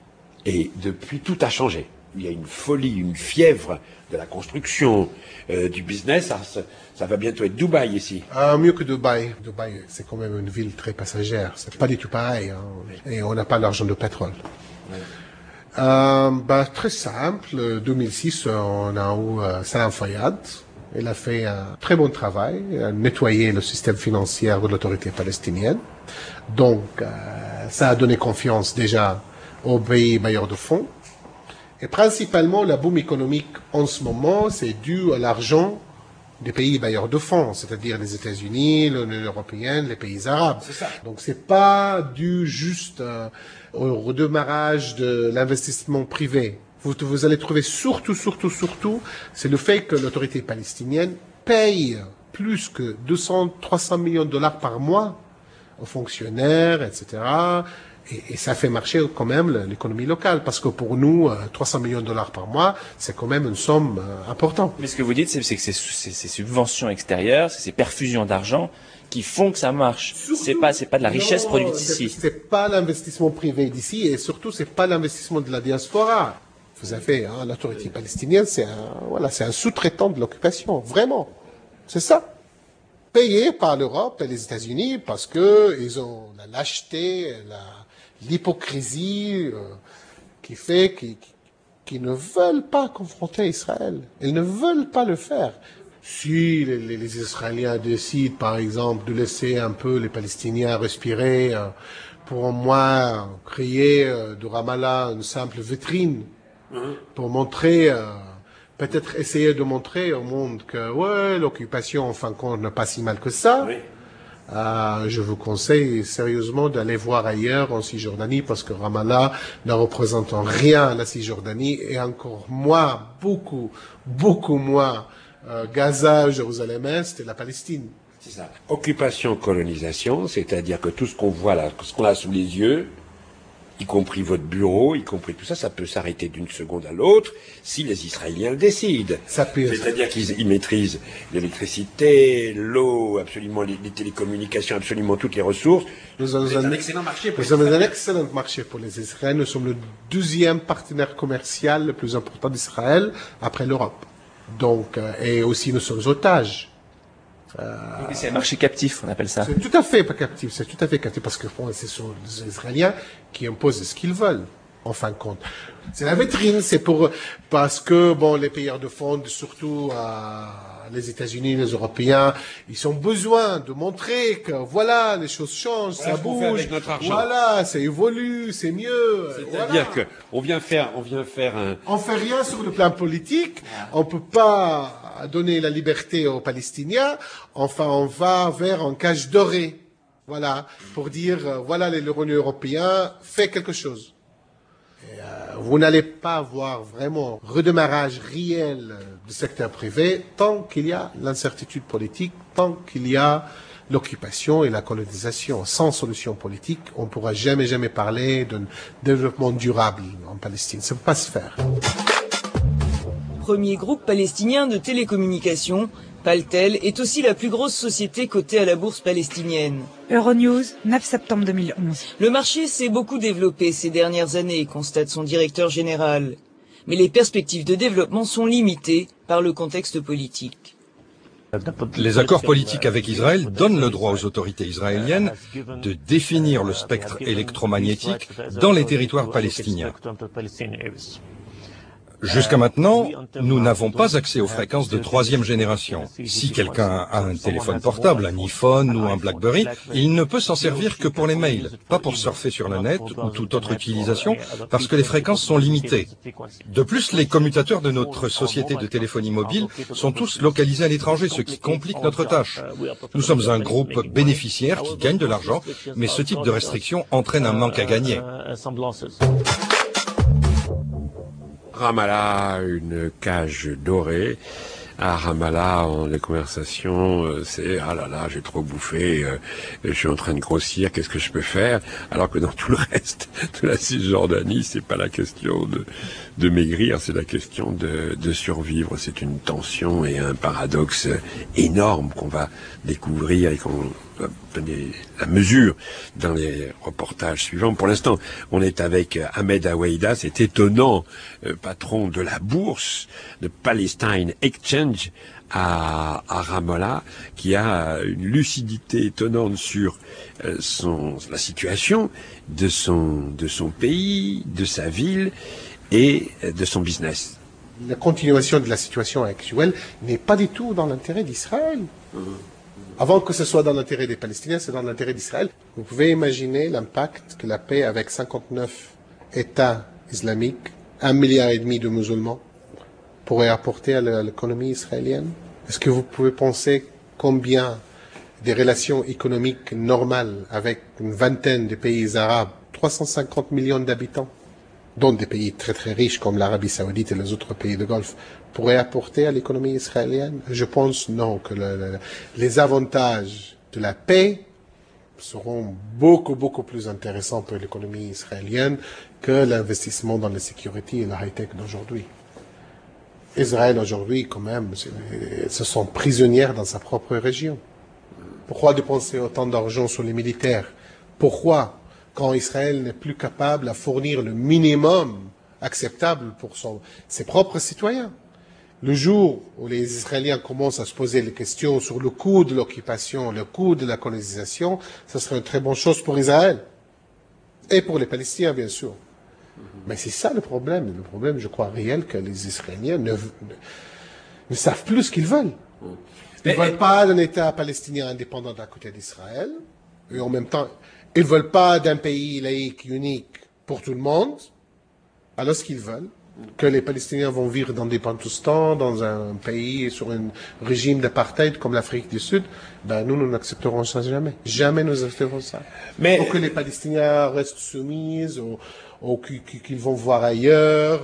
Et depuis, tout a changé. Il y a une folie, une fièvre de la construction, euh, du business. Ça, ça, ça va bientôt être Dubaï ici. Ah, mieux que Dubaï. Dubaï, c'est quand même une ville très passagère. C'est pas du tout pareil. Hein. Oui. Et on n'a pas l'argent de pétrole. Oui. Euh, bah, très simple. deux mille six, on a eu euh, Salam Fayyad. Il a fait un très bon travail, a nettoyé le système financier de l'autorité palestinienne. Donc, euh, ça a donné confiance déjà aux pays bailleurs de fonds. Et principalement, la boom économique en ce moment, c'est dû à l'argent des pays bailleurs de fonds, c'est-à-dire les États-Unis, l'Union européenne, les pays arabes. C'est ça. Donc, c'est pas dû juste euh, au redémarrage de l'investissement privé. Vous, vous allez trouver surtout, surtout, surtout, c'est le fait que l'autorité palestinienne paye plus que deux cents, trois cents millions de dollars par mois aux fonctionnaires, et cetera. Et, et ça fait marcher quand même l'économie locale, parce que pour nous, trois cents millions de dollars par mois, c'est quand même une somme euh, importante. Mais ce que vous dites, c'est, c'est que c'est ces subventions extérieures, c'est ces perfusions d'argent qui font que ça marche. Surtout, c'est pas, c'est pas de la richesse non, produite ici. C'est, c'est pas l'investissement privé d'ici, et surtout, c'est pas l'investissement de la diaspora. Vous avez, hein, l'autorité palestinienne, c'est un, voilà, c'est un sous-traitant de l'occupation, vraiment. C'est ça. payés par l'Europe et les États-Unis parce que ils ont la lâcheté, la, l'hypocrisie euh, qui fait qu'ils, qu'ils ne veulent pas confronter Israël. Ils ne veulent pas le faire. Si les, les, les Israéliens décident, par exemple, de laisser un peu les Palestiniens respirer, euh, pour au moins créer euh, de Ramallah une simple vitrine, mmh. pour montrer... Euh, peut-être essayer de montrer au monde que ouais, l'occupation, en fin de compte, n'est pas si mal que ça. Oui. Euh, je vous conseille sérieusement d'aller voir ailleurs en Cisjordanie parce que Ramallah ne représente en rien la Cisjordanie et encore moins, beaucoup, beaucoup moins euh, Gaza, Jérusalem-Est et la Palestine. C'est ça. Occupation, colonisation, c'est-à-dire que tout ce qu'on voit là, ce qu'on a sous les yeux, y compris votre bureau, y compris tout ça, ça peut s'arrêter d'une seconde à l'autre si les Israéliens le décident. Ça peut. C'est-à-dire qu'ils ils maîtrisent l'électricité, l'eau, absolument les, les télécommunications, absolument toutes les ressources. Nous avons un, un excellent marché pour nous avons un excellent marché pour les Israéliens. Nous sommes le deuxième partenaire commercial le plus important d'Israël après l'Europe. Donc, euh, et aussi nous sommes otages. Euh, c'est un marché captif, on appelle ça. C'est tout à fait pas captif, c'est tout à fait captif parce que bon, c'est sur les Israéliens qui imposent ce qu'ils veulent, en fin de compte. C'est la vitrine, c'est pour parce que bon, les payeurs de fonds, surtout euh, les États-Unis, les Européens, ils ont besoin de montrer que voilà, les choses changent, voilà, ça bouge, voilà, ça évolue, c'est mieux. C'est-à-dire voilà. que on vient faire, on vient faire un. On fait rien sur le plan politique, on peut pas donner la liberté aux Palestiniens. Enfin, on va vers un cage doré, voilà, pour dire euh, voilà, l'Union européenne fait quelque chose. Et, euh, vous n'allez pas avoir vraiment redémarrage réel du secteur privé tant qu'il y a l'incertitude politique, tant qu'il y a l'occupation et la colonisation. Sans solution politique, on ne pourra jamais, jamais parler d'un développement durable en Palestine. Ça ne peut pas se faire. Premier groupe palestinien de télécommunications, Paltel est aussi la plus grosse société cotée à la bourse palestinienne. Euronews, neuf septembre deux mille onze. Le marché s'est beaucoup développé ces dernières années, constate son directeur général. Mais les perspectives de développement sont limitées par le contexte politique. Les accords politiques avec Israël donnent le droit aux autorités israéliennes de définir le spectre électromagnétique dans les territoires palestiniens. Jusqu'à maintenant, nous n'avons pas accès aux fréquences de troisième génération. Si quelqu'un a un téléphone portable, un iPhone ou un BlackBerry, il ne peut s'en servir que pour les mails, pas pour surfer sur le net ou toute autre utilisation, parce que les fréquences sont limitées. De plus, les commutateurs de notre société de téléphonie mobile sont tous localisés à l'étranger, ce qui complique notre tâche. Nous sommes un groupe bénéficiaire qui gagne de l'argent, mais ce type de restriction entraîne un manque à gagner. Ramallah, une cage dorée. À Ramallah, en, les conversations, euh, c'est « Ah là là, j'ai trop bouffé, euh, je suis en train de grossir, qu'est-ce que je peux faire ?» Alors que dans tout le reste de la Cisjordanie, c'est pas la question de, de maigrir, c'est la question de, de survivre. C'est une tension et un paradoxe énorme qu'on va découvrir et qu'on va donner la mesure dans les reportages suivants. Pour l'instant, on est avec Ahmed Aoueida, c'est étonnant, euh, patron de la bourse de Palestine Exchange à, à Ramallah, qui a une lucidité étonnante sur euh, son, la situation de son, de son pays, de sa ville et de son business. La continuation de la situation actuelle n'est pas du tout dans l'intérêt d'Israël. Mmh. Avant que ce soit dans l'intérêt des Palestiniens, c'est dans l'intérêt d'Israël. Vous pouvez imaginer l'impact que la paix avec cinquante-neuf États islamiques, un milliard et demi de musulmans, pourrait apporter à l'économie israélienne. Est-ce que vous pouvez penser combien des relations économiques normales avec une vingtaine de pays arabes, trois cent cinquante millions d'habitants, dont des pays très très riches comme l'Arabie Saoudite et les autres pays de Golfe, pourraient apporter à l'économie israélienne? Je pense non, que le, le, les avantages de la paix seront beaucoup beaucoup plus intéressants pour l'économie israélienne que l'investissement dans la sécurité et la high-tech d'aujourd'hui. Israël aujourd'hui, quand même, se sent prisonnière dans sa propre région. Pourquoi dépenser autant d'argent sur les militaires? Pourquoi, quand Israël n'est plus capable à fournir le minimum acceptable pour son, ses propres citoyens? Le jour où les Israéliens commencent à se poser les questions sur le coût de l'occupation, le coût de la colonisation, ce serait une très bonne chose pour Israël. Et pour les Palestiniens, bien sûr. Mais c'est ça le problème. Le problème, je crois, réel, que les Israéliens ne, ne, ne savent plus ce qu'ils veulent. Ils ne veulent pas d'un État palestinien indépendant d'un côté d'Israël, et en même temps, ils ne veulent pas d'un pays laïque, unique, pour tout le monde. Alors ce qu'ils veulent, que les Palestiniens vont vivre dans des Bantoustans, dans un pays sur un régime d'apartheid comme l'Afrique du Sud, ben nous, nous n'accepterons ça jamais. Jamais nous accepterons ça. Mais... Ou que les Palestiniens restent soumis, ou, ou qu'ils vont voir ailleurs.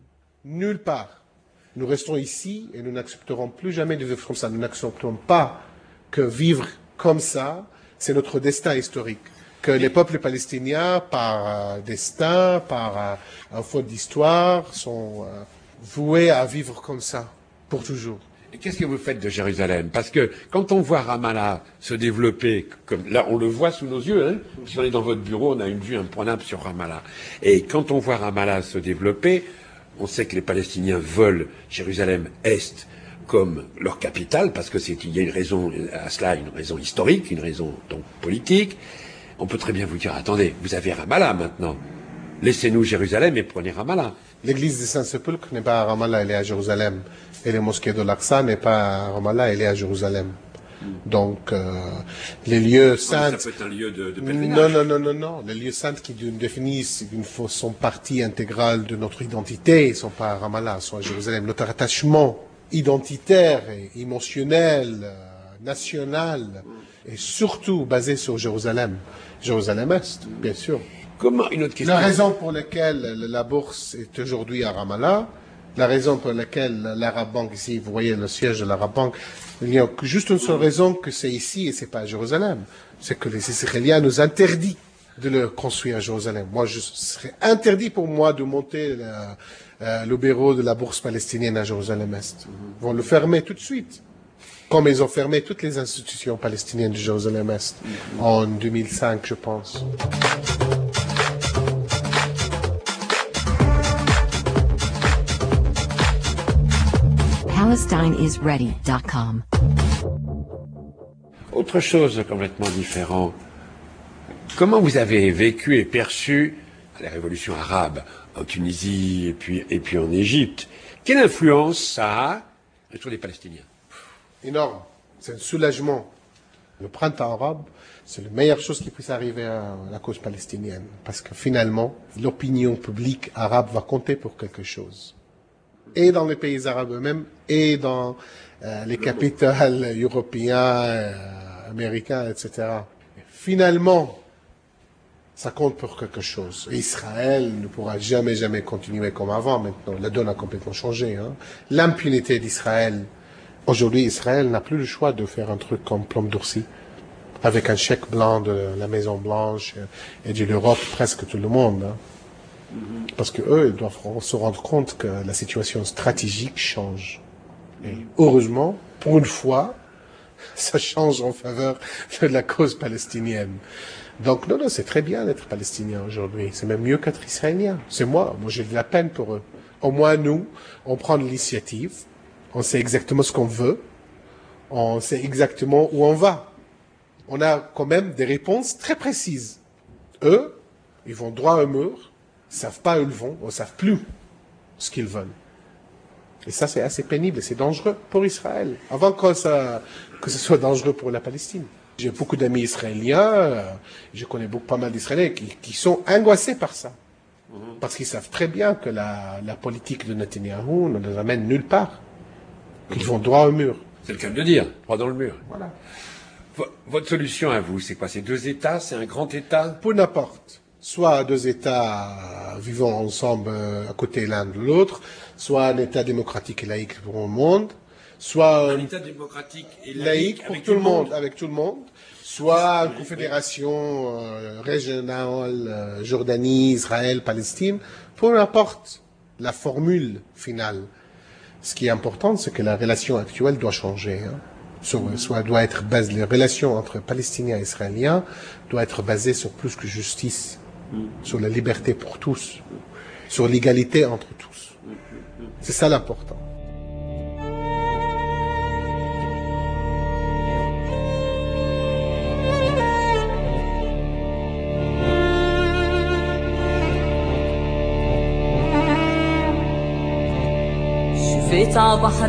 Nulle part. Nous restons ici et nous n'accepterons plus jamais de vivre comme ça. Nous n'accepterons pas que vivre comme ça, c'est notre destin historique. Que les peuples palestiniens, par euh, destin, par euh, un faute d'histoire, sont euh, voués à vivre comme ça, pour toujours. Et qu'est-ce que vous faites de Jérusalem? Parce que quand on voit Ramallah se développer, comme là on le voit sous nos yeux, hein, si on est dans votre bureau, on a une vue imprenable sur Ramallah. Et quand on voit Ramallah se développer, on sait que les Palestiniens veulent Jérusalem-Est comme leur capitale, parce que c'est il y a une raison à cela, une raison historique, une raison donc politique. On peut très bien vous dire, attendez, vous avez Ramallah maintenant. Laissez-nous Jérusalem et prenez Ramallah. L'église du Saint-Sépulcre n'est pas à Ramallah, elle est à Jérusalem. Et la mosquée de l'Aqsa n'est pas à Ramallah, elle est à Jérusalem. Mm. Donc, euh, les lieux saints... Ça peut être un lieu de, de pèlerinage. Non, non, non, non, non. Les lieux saints qui définissent une sont partie intégrale de notre identité, ils ne sont pas à Ramallah, ils sont à Jérusalem. Notre attachement identitaire et émotionnel, euh, national, est surtout basé sur Jérusalem. Jérusalem-Est, bien sûr. Comment, une autre question. La raison pour laquelle la bourse est aujourd'hui à Ramallah, la raison pour laquelle l'Arab Bank ici, vous voyez le siège de l'Arab Bank, il n'y a que juste une seule raison que c'est ici et c'est pas à Jérusalem. C'est que les Israéliens nous interdisent de le construire à Jérusalem. Moi, je serais interdit pour moi de monter le, euh, le bureau de la bourse palestinienne à Jérusalem-Est. Ils vont le fermer tout de suite. Comme ils ont fermé toutes les institutions palestiniennes de Jérusalem-Est en deux mille cinq, je pense. Palestine is ready dot com. Autre chose complètement différente. Comment vous avez vécu et perçu la révolution arabe en Tunisie et puis, et puis en Égypte? Quelle influence ça a sur les Palestiniens? Énorme. C'est un soulagement. Le printemps arabe, c'est la meilleure chose qui puisse arriver à la cause palestinienne. Parce que finalement, l'opinion publique arabe va compter pour quelque chose. Et dans les pays arabes eux-mêmes, et dans euh, les capitales européennes, euh, américains, et cetera. Finalement, ça compte pour quelque chose. Et Israël ne pourra jamais, jamais continuer comme avant maintenant. La donne a complètement changé. Hein. L'impunité d'Israël. Aujourd'hui, Israël n'a plus le choix de faire un truc comme Plomb d'Ourcy, avec un chèque blanc de la Maison Blanche et de l'Europe, presque tout le monde. Hein. Parce que eux, ils doivent se rendre compte que la situation stratégique change. Et heureusement, pour une fois, ça change en faveur de la cause palestinienne. Donc non, non, c'est très bien d'être palestinien aujourd'hui. C'est même mieux qu'être israélien. C'est moi, moi j'ai de la peine pour eux. Au moins nous, on prend l'initiative. On sait exactement ce qu'on veut. On sait exactement où on va. On a quand même des réponses très précises. Eux, ils vont droit au mur, ils savent pas où ils vont, ils savent plus ce qu'ils veulent. Et ça, c'est assez pénible et c'est dangereux pour Israël. Avant que ça, que ce soit dangereux pour la Palestine. J'ai beaucoup d'amis israéliens, euh, je connais beaucoup, pas mal d'Israéliens qui, qui sont angoissés par ça. Parce qu'ils savent très bien que la, la politique de Netanyahou ne les amène nulle part. Qu'ils vont droit au mur. C'est le cas de le dire, droit dans le mur. Voilà. V votre solution à vous, c'est quoi? C'est deux États? C'est un grand État? Pour n'importe. Soit deux États vivant ensemble à côté l'un de l'autre, soit un État démocratique et laïque pour le monde, soit un État démocratique et laïque, laïque pour tout le monde, monde, avec tout le monde, soit une confédération euh, régionale, euh, Jordanie, Israël, Palestine, pour n'importe la formule finale. Ce qui est important, c'est que la relation actuelle doit changer. Hein. Soit, soit doit être basée, les relations entre Palestiniens et Israéliens doivent être basées sur plus que justice, mm. sur la liberté pour tous, sur l'égalité entre tous. C'est ça l'important. شفيت ع بحر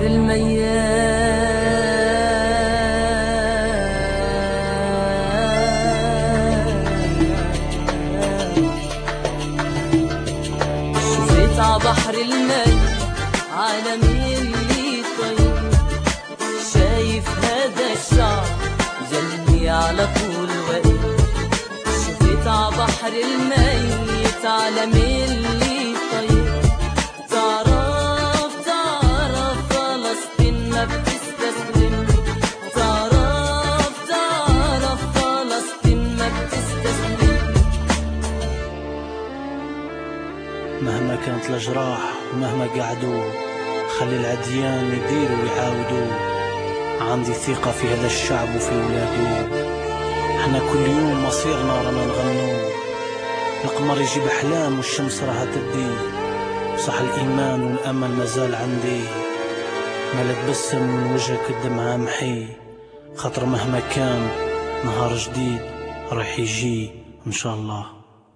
المياه شفيت ع بحر المي عالمي اللي طيب شايف هذا الشعب جلبي على طول وقت شفيت ع بحر الميت عالمي اللي طيب تعرف تعرف فلسطين ما بتستسلم تعرف تعرف فلسطين ما بتستسلم مهما كانت الأجراح ومهما قعدوا خلي العديان يديروا ويعاودوا عندي ثقة في هذا الشعب وفي ولاده احنا كل يوم مصيرنا رانا نغنوا القمر يجيب أحلام والشمس راها تدي صح الإيمان والأمل مازال عندي ما تبسم من وجهك الدمعة محي خاطر مهما كان نهار جديد راح يجي إن شاء الله.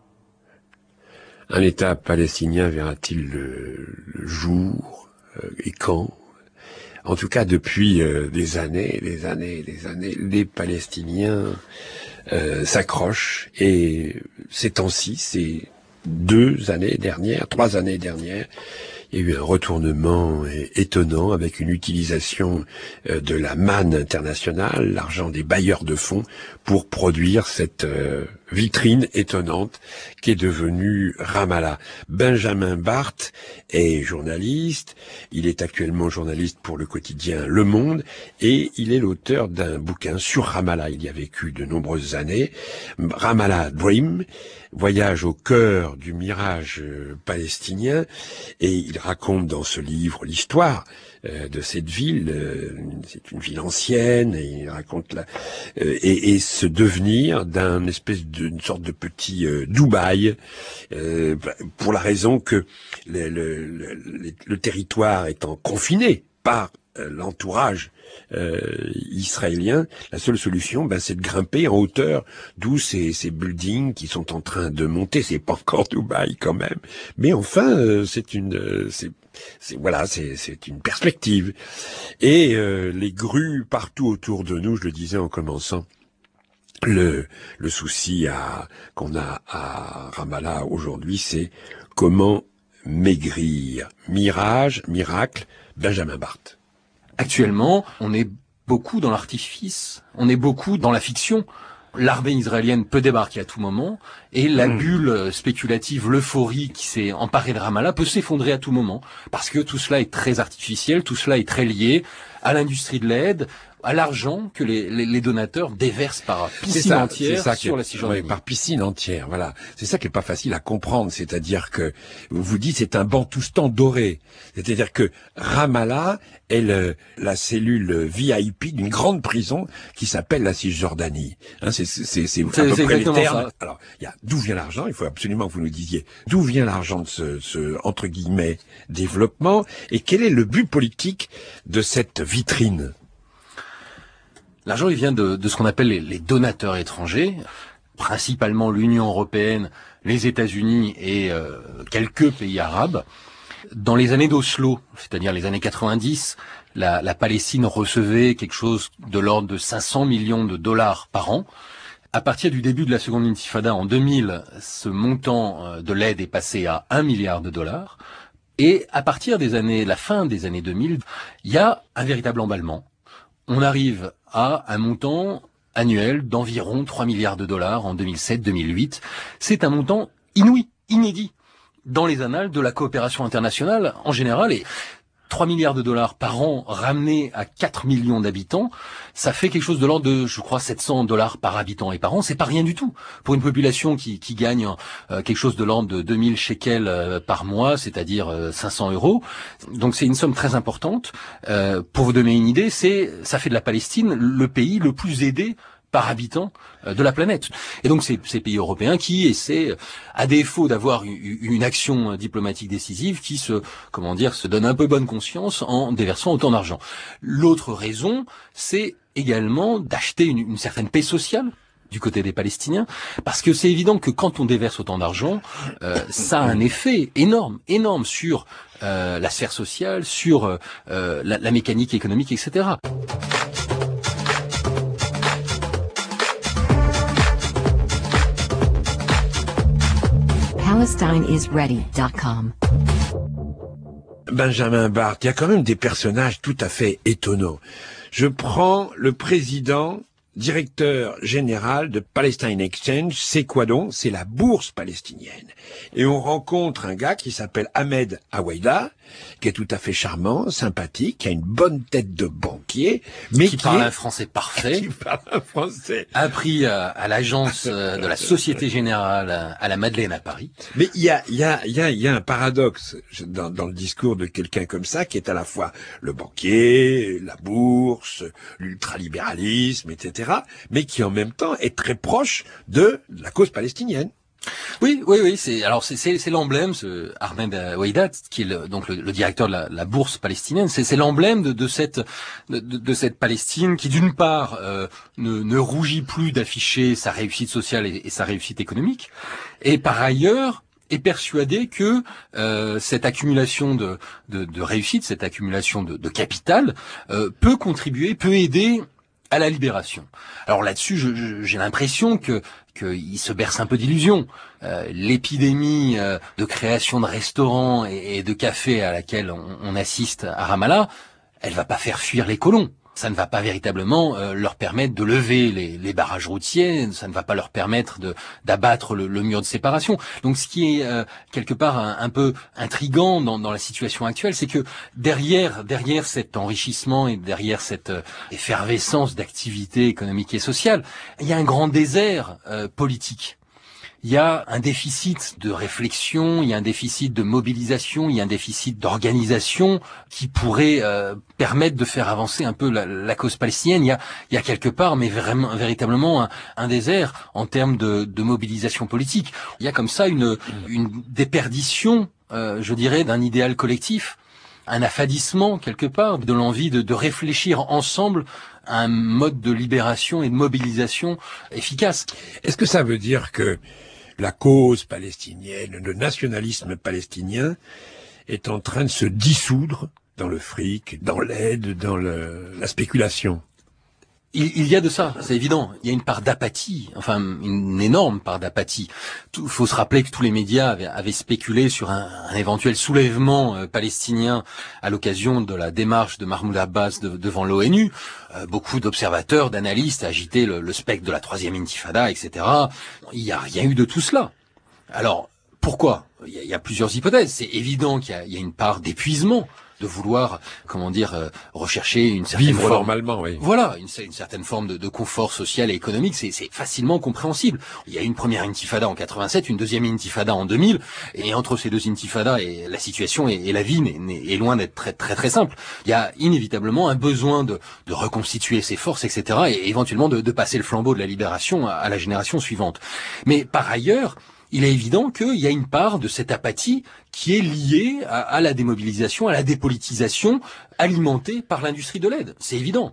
Un État palestinien verra-t-il le, le jour euh, et quand? En tout cas, depuis euh, des années, des années, des années, les Palestiniens euh, s'accrochent et ces temps-ci, ces deux années dernières, trois années dernières, il y a eu un retournement étonnant avec une utilisation de la manne internationale, l'argent des bailleurs de fonds, pour produire cette vitrine étonnante qui est devenue Ramallah. Benjamin Barth est journaliste, il est actuellement journaliste pour le quotidien Le Monde et il est l'auteur d'un bouquin sur Ramallah. Il y a vécu de nombreuses années. Ramallah Dream, voyage au cœur du mirage palestinien, et il raconte dans ce livre l'histoire euh, de cette ville. Euh, c'est une ville ancienne, et il raconte la euh, et, et ce devenir d'un espèce d'une sorte de petit euh, Dubaï, euh, pour la raison que le, le, le, le territoire étant confiné par euh, l'entourage Euh, israélien, la seule solution, ben, c'est de grimper en hauteur, d'où ces, ces buildings qui sont en train de monter. C'est pas encore Dubaï quand même, mais enfin, euh, c'est une, euh, c'est, c'est voilà, c'est, c'est une perspective. Et euh, les grues partout autour de nous, je le disais en commençant. Le, le souci à, qu'on a à Ramallah aujourd'hui, c'est comment maigrir. Mirage, miracle, Benjamin Barth. Actuellement, on est beaucoup dans l'artifice, on est beaucoup dans la fiction. L'armée israélienne peut débarquer à tout moment et la mmh. bulle spéculative, l'euphorie qui s'est emparée de Ramallah peut s'effondrer à tout moment parce que tout cela est très artificiel, tout cela est très lié à l'industrie de l'aide, à l'argent que les, les, les donateurs déversent par piscine ça, entière ça sur est, la Cisjordanie. Ouais, par piscine entière, voilà. C'est ça qui est pas facile à comprendre, c'est-à-dire que vous vous dites c'est un Bantoustan doré, c'est-à-dire que Ramallah est le, la cellule V I P d'une grande prison qui s'appelle la Cisjordanie. Hein, c'est c'est c'est, c'est à peu c'est près les termes. Ça. Alors, il y a d'où vient l'argent. Il faut absolument que vous nous disiez d'où vient l'argent de ce, ce entre guillemets développement et quel est le but politique de cette vitrine. L'argent, il vient de, de ce qu'on appelle les, les donateurs étrangers, principalement l'Union européenne, les États-Unis et euh, quelques pays arabes. Dans les années d'Oslo, c'est-à-dire les années quatre-vingt-dix, la, la Palestine recevait quelque chose de l'ordre de cinq cents millions de dollars par an. À partir du début de la seconde intifada en deux mille, ce montant de l'aide est passé à un milliard de dollars. Et à partir des années, la fin des années deux mille, il y a un véritable emballement. On arrive à un montant annuel d'environ trois milliards de dollars en deux mille sept deux mille huit. C'est un montant inouï, inédit dans les annales de la coopération internationale en général. Et trois milliards de dollars par an ramenés à quatre millions d'habitants, ça fait quelque chose de l'ordre de, je crois, sept cents dollars par habitant et par an. C'est pas rien du tout. Pour une population qui, qui gagne euh, quelque chose de l'ordre de deux mille shekels euh, par mois, c'est-à-dire euh, cinq cents euros. Donc c'est une somme très importante. Euh, pour vous donner une idée, c'est, ça fait de la Palestine le pays le plus aidé par habitant de la planète. Et donc c'est ces pays européens qui essaient, à défaut d'avoir une action diplomatique décisive, qui se, comment dire, se donnent un peu bonne conscience en déversant autant d'argent. L'autre raison, c'est également d'acheter une, une certaine paix sociale du côté des Palestiniens, parce que c'est évident que quand on déverse autant d'argent, euh, ça a un effet énorme, énorme sur euh, la sphère sociale, sur euh, la, la mécanique économique, et cetera. Palestine is ready dot com. Benjamin Barth, il y a quand même des personnages tout à fait étonnants. Je prends le président, directeur général de Palestine Exchange. C'est quoi donc? C'est la bourse palestinienne. Et on rencontre un gars qui s'appelle Ahmed Awaïda, qui est tout à fait charmant, sympathique, qui a une bonne tête de banquier, mais qui, qui parle est... un français parfait, qui parle un français appris à, à l'agence de la Société Générale à la Madeleine à Paris. Mais il y a, il y a, il y a, il y a un paradoxe dans, dans le discours de quelqu'un comme ça, qui est à la fois le banquier, la bourse, l'ultralibéralisme, et cetera, mais qui en même temps est très proche de la cause palestinienne. Oui, oui, oui. C'est alors c'est c'est, c'est l'emblème, ce Ahmed Awaïda, qui est le, donc le, le directeur de la, la bourse palestinienne. C'est c'est l'emblème de, de cette de, de cette Palestine qui, d'une part, euh, ne, ne rougit plus d'afficher sa réussite sociale et, et sa réussite économique, et par ailleurs est persuadé que euh, cette accumulation de, de de réussite, cette accumulation de, de capital, euh, peut contribuer, peut aider à la libération. Alors là-dessus, je, je, j'ai l'impression que qu'il se berce un peu d'illusions. Euh, l'épidémie euh, de création de restaurants et, et de cafés à laquelle on, on assiste à Ramallah, elle va pas faire fuir les colons. Ça ne va pas véritablement euh, leur permettre de lever les, les barrages routiers, ça ne va pas leur permettre de d'abattre le, le mur de séparation. Donc ce qui est euh, quelque part un, un peu intriguant dans, dans la situation actuelle, c'est que derrière derrière cet enrichissement et derrière cette euh, effervescence d'activité économique et sociale, il y a un grand désert euh, politique. Il y a un déficit de réflexion, il y a un déficit de mobilisation, il y a un déficit d'organisation qui pourrait euh, permettre de faire avancer un peu la, la cause palestinienne. Il y a, il y a quelque part, mais vraiment, véritablement, un, un désert en termes de, de mobilisation politique. Il y a comme ça une, une déperdition, euh, je dirais, d'un idéal collectif, un affadissement quelque part de l'envie de, de réfléchir ensemble à un mode de libération et de mobilisation efficace. Est-ce que ça veut dire que la cause palestinienne, le nationalisme palestinien est en train de se dissoudre dans le fric, dans l'aide, dans le, la spéculation? Il, il y a de ça, c'est évident. Il y a une part d'apathie, enfin une énorme part d'apathie. Il faut se rappeler que tous les médias avaient, avaient spéculé sur un, un éventuel soulèvement euh, palestinien à l'occasion de la démarche de Mahmoud Abbas de, devant l'ONU. Euh, beaucoup d'observateurs, d'analystes agitaient le, le spectre de la troisième intifada, et cetera. Il n'y a rien eu de tout cela. Alors, pourquoi? Il y, a, il y a plusieurs hypothèses. C'est évident qu'il y a, il y a une part d'épuisement, de vouloir, comment dire, euh, rechercher une certaine vivre forme, normalement, oui. Voilà, une, une certaine forme de, de confort social et économique. C'est, c'est facilement compréhensible. Il y a une première intifada en quatre-vingt-sept, une deuxième intifada en deux mille, et entre ces deux intifadas, et la situation et, et la vie n'est, n'est, est loin d'être très très très simple. Il y a inévitablement un besoin de, de reconstituer ses forces, et cetera, et éventuellement de, de passer le flambeau de la libération à, à la génération suivante. Mais par ailleurs, il est évident qu'il y a une part de cette apathie qui est liée à, à la démobilisation, à la dépolitisation alimentée par l'industrie de l'aide. C'est évident.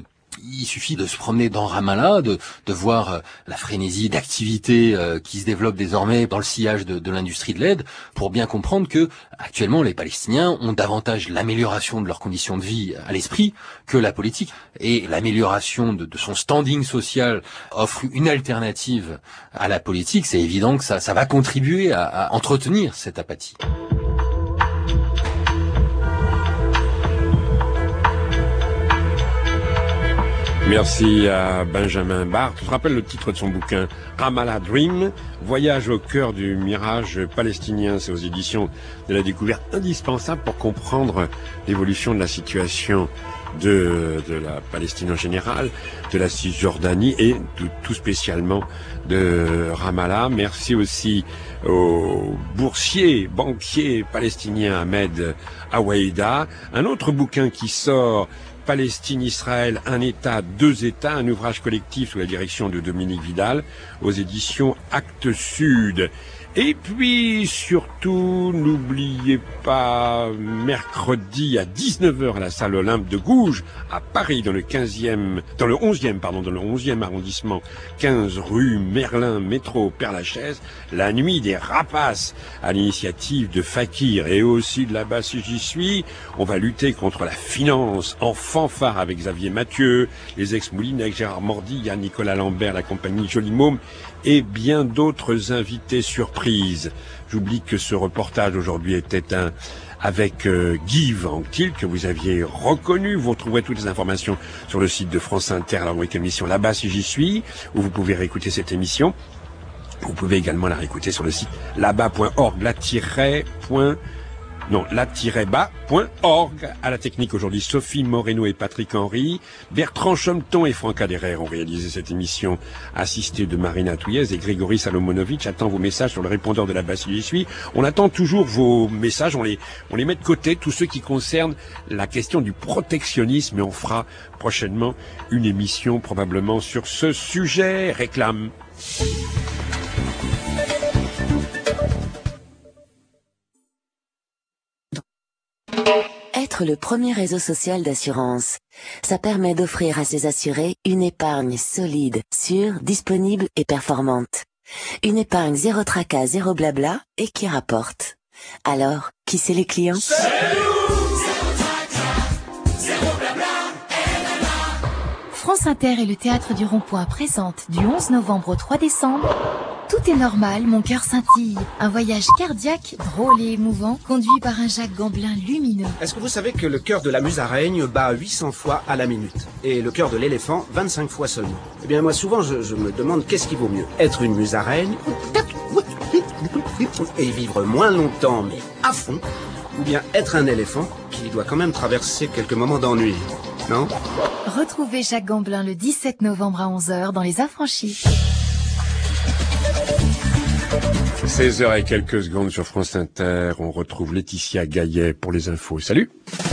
Il suffit de se promener dans Ramallah, de, de voir la frénésie d'activité euh, qui se développe désormais dans le sillage de, de l'industrie de l'aide pour bien comprendre que actuellement les Palestiniens ont davantage l'amélioration de leurs conditions de vie à l'esprit que la politique. Et l'amélioration de, de son standing social offre une alternative à la politique. C'est évident que ça, ça va contribuer à, à entretenir cette apathie. Merci à Benjamin Barth. Je rappelle le titre de son bouquin, Ramallah Dream, voyage au cœur du mirage palestinien. C'est aux éditions de la Découverte, indispensable pour comprendre l'évolution de la situation de, de la Palestine en général, de la Cisjordanie et de, tout spécialement de Ramallah. Merci aussi au boursier, banquier palestinien Ahmed Awaïda. Un autre bouquin qui sort Palestine-Israël, un État, deux États, un ouvrage collectif sous la direction de Dominique Vidal, aux éditions Actes Sud. Et puis, surtout, n'oubliez pas, mercredi à dix-neuf heures à la salle Olympe de Gouges, à Paris, dans le quinzième, dans le onzième, pardon, dans le onzième arrondissement, quinze rue Merlin, métro Père-Lachaise, la nuit des rapaces, à l'initiative de Fakir et aussi de là-bas, si j'y suis, on va lutter contre la finance en fanfare avec Xavier Mathieu, les ex-Moulinex, Gérard Mordy, Yann Nicolas Lambert, la compagnie Joli Môme, et bien d'autres invités surprises. J'oublie que ce reportage aujourd'hui était un avec euh, Guy Van Til, que vous aviez reconnu. Vous retrouverez toutes les informations sur le site de France Inter, la rubrique émission Là-bas si j'y suis, où vous pouvez réécouter cette émission. Vous pouvez également la réécouter sur le site là-bas point org, la-point Non, la-bas point org. À la technique aujourd'hui, Sophie Moreno et Patrick Henry. Bertrand Chometon et Franck Aderer ont réalisé cette émission, assistés de Marina Touillez et Grégory Salomonovitch. Attend vos messages sur le répondeur de la base j'y suis. On attend toujours vos messages, on les, on les met de côté, tous ceux qui concernent la question du protectionnisme, et on fera prochainement une émission probablement sur ce sujet. Réclame. Être le premier réseau social d'assurance, ça permet d'offrir à ses assurés une épargne solide, sûre, disponible et performante. Une épargne zéro tracas, zéro blabla et qui rapporte. Alors, qui c'est les clients? C'est nous, zéro tracas, zéro blabla, M M A. France Inter et le Théâtre du Rond-Point présentent du onze novembre au trois décembre Tout est normal, mon cœur scintille. Un voyage cardiaque, drôle et émouvant, conduit par un Jacques Gamblin lumineux. Est-ce que vous savez que le cœur de la musaraigne bat huit cents fois à la minute et le cœur de l'éléphant vingt-cinq fois seulement? Eh bien moi souvent je, je me demande qu'est-ce qui vaut mieux, être une musaraigne et vivre moins longtemps mais à fond, ou bien être un éléphant qui doit quand même traverser quelques moments d'ennui, non? Retrouvez Jacques Gamblin le dix-sept novembre à onze heures dans Les Affranchis. seize heures et quelques secondes sur France Inter. On retrouve Laetitia Gaillet pour les infos. Salut!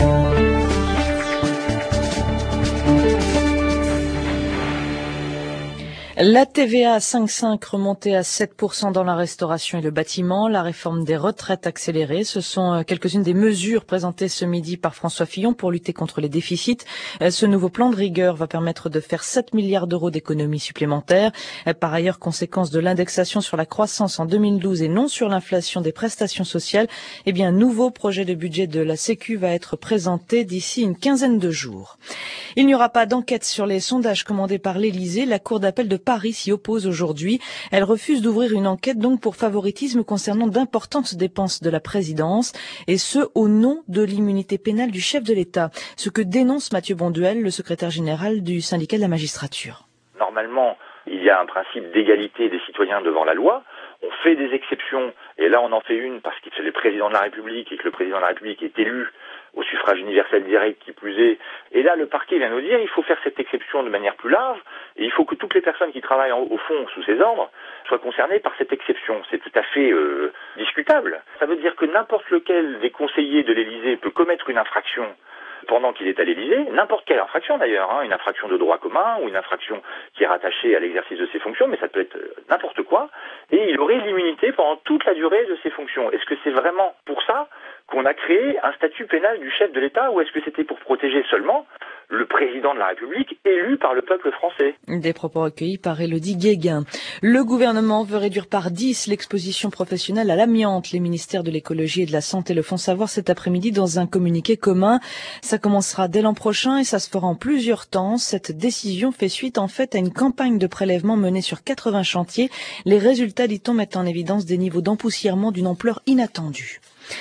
La T V A cinq virgule cinq remontée à sept pour cent dans la restauration et le bâtiment, la réforme des retraites accélérée, ce sont quelques-unes des mesures présentées ce midi par François Fillon pour lutter contre les déficits. Ce nouveau plan de rigueur va permettre de faire sept milliards d'euros d'économies supplémentaires. Par ailleurs, conséquence de l'indexation sur la croissance en deux mille douze et non sur l'inflation des prestations sociales, eh bien, un nouveau projet de budget de la Sécu va être présenté d'ici une quinzaine de jours. Il n'y aura pas d'enquête sur les sondages commandés par l'Élysée. La Cour d'appel de Paris s'y oppose aujourd'hui. Elle refuse d'ouvrir une enquête donc pour favoritisme concernant d'importantes dépenses de la présidence, et ce au nom de l'immunité pénale du chef de l'État, ce que dénonce Mathieu Bonduel, le secrétaire général du syndicat de la magistrature. Normalement, il y a un principe d'égalité des citoyens devant la loi. On fait des exceptions, et là on en fait une parce qu'il c'est le président de la République et que le président de la République est élu au suffrage universel direct qui plus est. Et là, le parquet vient nous dire il faut faire cette exception de manière plus large et il faut que toutes les personnes qui travaillent en, au fond sous ses ordres soient concernées par cette exception. C'est tout à fait euh, discutable. Ça veut dire que n'importe lequel des conseillers de l'Élysée peut commettre une infraction pendant qu'il est à l'Élysée, n'importe quelle infraction d'ailleurs, hein, une infraction de droit commun ou une infraction qui est rattachée à l'exercice de ses fonctions, mais ça peut être n'importe quoi, et il aurait l'immunité pendant toute la durée de ses fonctions. Est-ce que c'est vraiment pour ça qu'on a créé un statut pénal du chef de l'État, ou est-ce que c'était pour protéger seulement le président de la République élu par le peuple français? Des propos recueillis par Élodie Guéguin. Le gouvernement veut réduire par dix l'exposition professionnelle à l'amiante. Les ministères de l'écologie et de la santé le font savoir cet après-midi dans un communiqué commun. Ça commencera dès l'an prochain et ça se fera en plusieurs temps. Cette décision fait suite en fait à une campagne de prélèvement menée sur quatre-vingts chantiers. Les résultats, dit-on, mettent en évidence des niveaux d'empoussièrement d'une ampleur inattendue.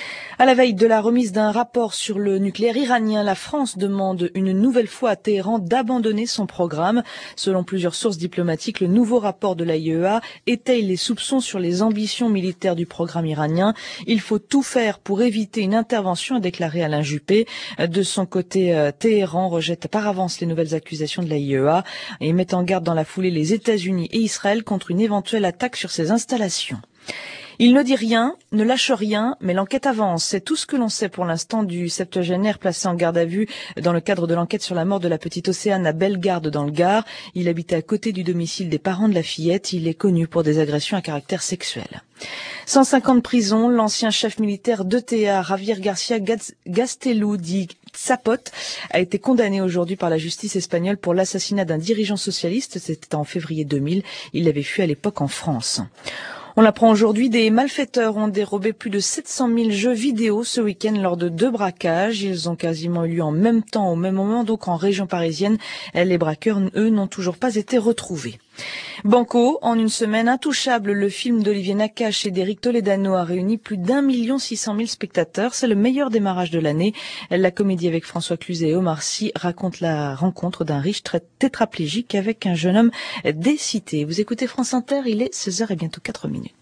À la veille de la remise d'un rapport sur le nucléaire iranien, la France demande une nouvelle fois à Téhéran d'abandonner son programme. Selon plusieurs sources diplomatiques, le nouveau rapport de l'A I E A étaye les soupçons sur les ambitions militaires du programme iranien. Il faut tout faire pour éviter une intervention, a déclaré Alain Juppé. De son côté, Téhéran rejette par avance les nouvelles accusations de l'A I E A et met en garde dans la foulée les États-Unis et Israël contre une éventuelle attaque sur ses installations. Il ne dit rien, ne lâche rien, mais l'enquête avance. C'est tout ce que l'on sait pour l'instant du septuagénaire placé en garde à vue dans le cadre de l'enquête sur la mort de la petite Océane à Bellegarde dans le Gard. Il habitait à côté du domicile des parents de la fillette. Il est connu pour des agressions à caractère sexuel. cent cinq ans de prison, l'ancien chef militaire d'E T A, Javier Garcia Gastelou, dit Zapote, a été condamné aujourd'hui par la justice espagnole pour l'assassinat d'un dirigeant socialiste. C'était en février deux mille. Il avait fui à l'époque en France. On l'apprend aujourd'hui, des malfaiteurs ont dérobé plus de sept cent mille jeux vidéo ce week-end lors de deux braquages. Ils ont quasiment eu lieu en même temps, au même moment, donc en région parisienne. Les braqueurs, eux, n'ont toujours pas été retrouvés. Banco, en une semaine intouchable, le film d'Olivier Nakache et d'Éric Toledano a réuni plus d'un million six cent mille spectateurs. C'est le meilleur démarrage de l'année. La comédie avec François Cluzet et Omar Sy raconte la rencontre d'un riche tétraplégique avec un jeune homme des cités. Vous écoutez France Inter, il est seize heures et bientôt quatre minutes.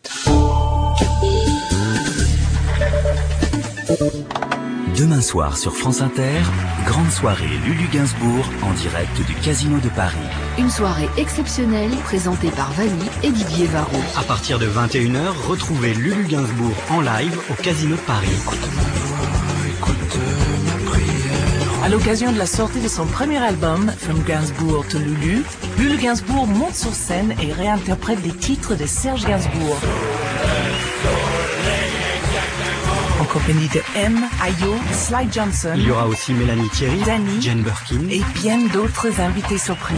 Demain soir sur France Inter, grande soirée Lulu Gainsbourg en direct du Casino de Paris. Une soirée exceptionnelle présentée par Vali et Didier Varro. À partir de vingt et une heures, retrouvez Lulu Gainsbourg en live au Casino de Paris. À l'occasion de la sortie de son premier album, From Gainsbourg to Lulu, Lulu Gainsbourg monte sur scène et réinterprète des titres de Serge Gainsbourg. En compagnie de M, Ayo, Sly Johnson. Il y aura aussi Mélanie Thierry, Danny, Jane Birkin et bien d'autres invités surprises.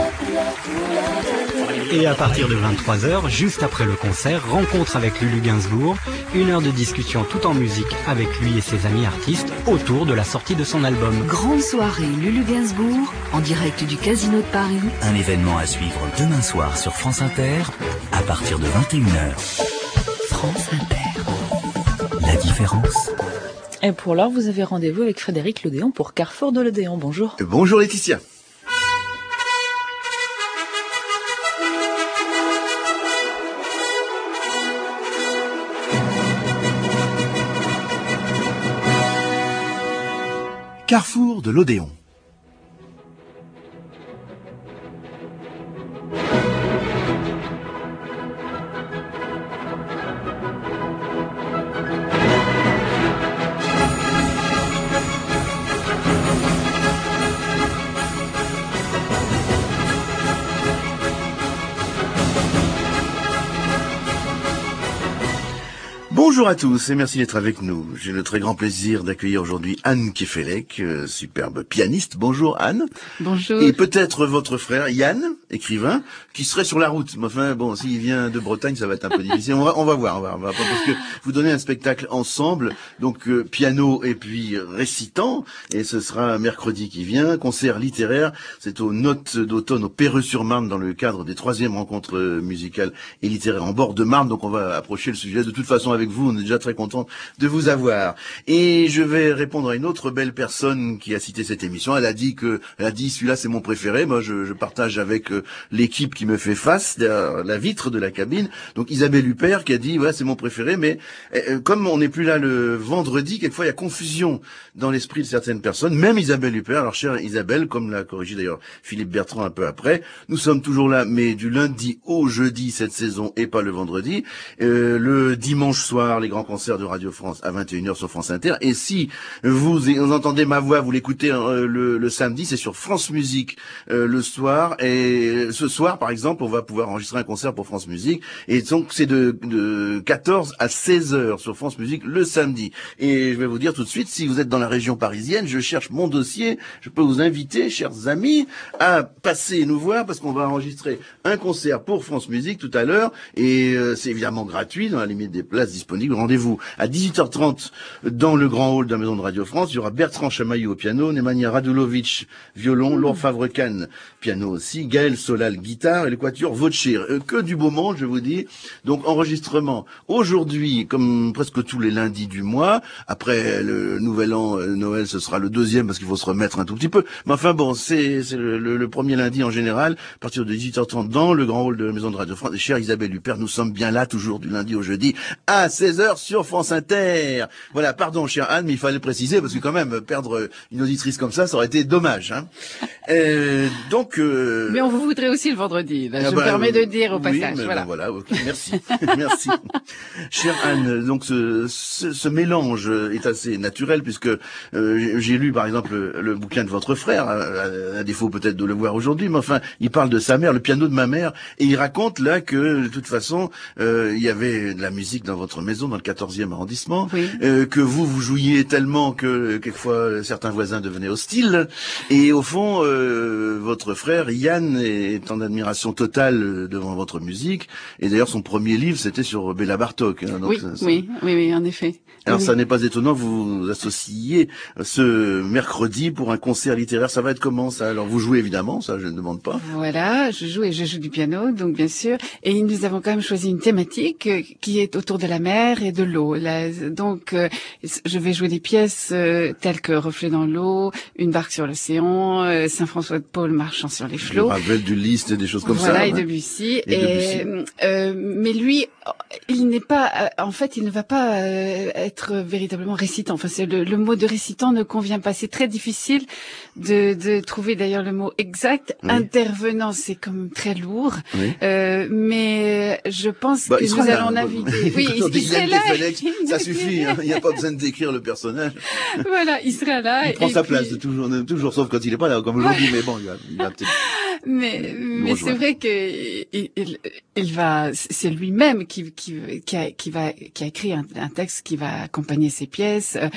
Et à partir de vingt-trois heures, juste après le concert, rencontre avec Lulu Gainsbourg, une heure de discussion tout en musique avec lui et ses amis artistes autour de la sortie de son album. Grande soirée Lulu Gainsbourg en direct du Casino de Paris. Un événement à suivre demain soir sur France Inter à partir de vingt et une heures. France Inter. La différence. Et pour l'heure, vous avez rendez-vous avec Frédéric Lodéon pour Carrefour de Lodéon. Bonjour. Bonjour Laetitia. Carrefour de l'Odéon. Bonjour à tous et merci d'être avec nous. J'ai le très grand plaisir d'accueillir aujourd'hui Anne Kefelec, euh, superbe pianiste. Bonjour Anne. Bonjour. Et peut-être votre frère Yann, écrivain, qui serait sur la route. Mais enfin bon, s'il vient de Bretagne, ça va être un peu difficile. On va, on va voir, on va, on va parce que vous donnez un spectacle ensemble, donc euh, piano et puis récitant, et ce sera mercredi qui vient, concert littéraire. C'est aux Notes d'automne au Perreux-sur-Marne dans le cadre des troisièmes rencontres musicales et littéraires en bord de Marne. Donc on va approcher le sujet de toute façon avec vous. On est déjà très content de vous avoir. Et je vais répondre à une autre belle personne qui a cité cette émission. Elle a dit que, elle a dit, celui-là c'est mon préféré. Moi, je, je partage avec euh, l'équipe qui me fait face derrière la vitre de la cabine. Donc Isabelle Huppert qui a dit, ouais, c'est mon préféré. Mais euh, comme on n'est plus là le vendredi, quelquefois il y a confusion dans l'esprit de certaines personnes. Même Isabelle Huppert. Alors chère Isabelle, comme l'a corrigé d'ailleurs Philippe Bertrand un peu après, nous sommes toujours là, mais du lundi au jeudi cette saison et pas le vendredi. Euh, le dimanche soir, les grands concerts de Radio France à vingt et une heures sur France Inter. Et si vous, vous entendez ma voix, vous l'écoutez euh, le, le samedi, c'est sur France Musique euh, le soir. Et ce soir, par exemple, on va pouvoir enregistrer un concert pour France Musique. Et donc, c'est de, de quatorze à seize heures sur France Musique le samedi. Et je vais vous dire tout de suite, si vous êtes dans la région parisienne, je cherche mon dossier. Je peux vous inviter, chers amis, à passer nous voir parce qu'on va enregistrer un concert pour France Musique tout à l'heure. Et euh, c'est évidemment gratuit, dans la limite des places disponibles. Rendez-vous à dix-huit heures trente dans le grand hall de la Maison de Radio France. Il y aura Bertrand Chamaillou au piano, Nemanja Radulovic violon, Laure Favre-Cannes piano aussi, Gaël Solal guitare et le quatuor Voce. Euh, que du beau monde, je vous dis. Donc enregistrement aujourd'hui, comme presque tous les lundis du mois. Après le Nouvel An, euh, Noël, ce sera le deuxième parce qu'il faut se remettre un tout petit peu. Mais enfin bon, c'est, c'est le, le, le premier lundi en général, à partir de dix-huit heures trente dans le grand hall de la Maison de Radio France. Et chère Isabelle Huppert, nous sommes bien là toujours du lundi au jeudi à seize heures sur France Inter. Voilà, pardon, chère Anne, mais il fallait le préciser, parce que quand même, perdre une auditrice comme ça, ça aurait été dommage. Hein. Euh, donc... Euh... Mais on vous voudrait aussi le vendredi, là, ah je bah, me permets de dire au oui, passage. Mais voilà, bon, voilà okay, merci. Merci. Chère Anne, donc ce, ce, ce mélange est assez naturel, puisque euh, j'ai lu, par exemple, le, le bouquin de votre frère, à, à, à défaut peut-être de le voir aujourd'hui, mais enfin, il parle de sa mère, le piano de ma mère, et il raconte là que, de toute façon, euh, il y avait de la musique dans votre maison, dans le quatorzième arrondissement, oui. euh, que vous, vous jouiez tellement que, quelquefois, certains voisins devenaient hostiles, et au fond, euh, votre frère, Yann, est en admiration totale devant votre musique, et d'ailleurs, son premier livre, c'était sur Béla Bartók. Hein, donc oui, ça, ça... oui, oui, oui, en effet. Alors oui. ça n'est pas étonnant que vous vous associiez ce mercredi pour un concert littéraire. Ça va être comment ça? Alors vous jouez évidemment, ça je ne demande pas. Voilà, je joue et je joue du piano, donc bien sûr. Et nous avons quand même choisi une thématique euh, qui est autour de la mer et de l'eau. Là, donc euh, je vais jouer des pièces euh, telles que Reflet dans l'eau, Une barque sur l'océan, euh, Saint-François de Paul marchant sur les flots. Ravel, du Liszt et des choses comme voilà, ça. Voilà, et hein. Debussy. Et, et Debussy. Euh, mais lui, il n'est pas, euh, en fait, il ne va pas euh, être véritablement récitant. Enfin, c'est le, le mot de récitant ne convient pas. C'est très difficile de, de trouver d'ailleurs le mot exact. Oui. Intervenant, c'est quand même très lourd. Oui. Euh, mais je pense bah, que nous allons naviguer. Oui, il, il serait là. Félix, ça suffit. Hein. Il n'y a pas besoin de décrire le personnage. Voilà, il sera là. Il prend sa puis... place, toujours, toujours, sauf quand il n'est pas là, comme aujourd'hui. Mais bon, il va, il va peut-être. Mais, mais c'est vrai que il, il, il va, c'est lui-même qui, qui, qui, a, qui va, qui a écrit un, un texte qui va accompagner ses pièces euh,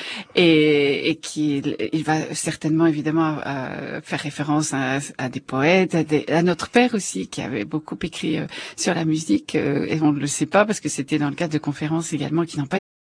et, et qui, il va certainement évidemment euh, faire référence à, à des poètes, à, des, à notre père aussi qui avait beaucoup écrit euh, sur la musique euh, et on ne le sait pas parce que c'était dans le cadre de conférences également qui n'ont pas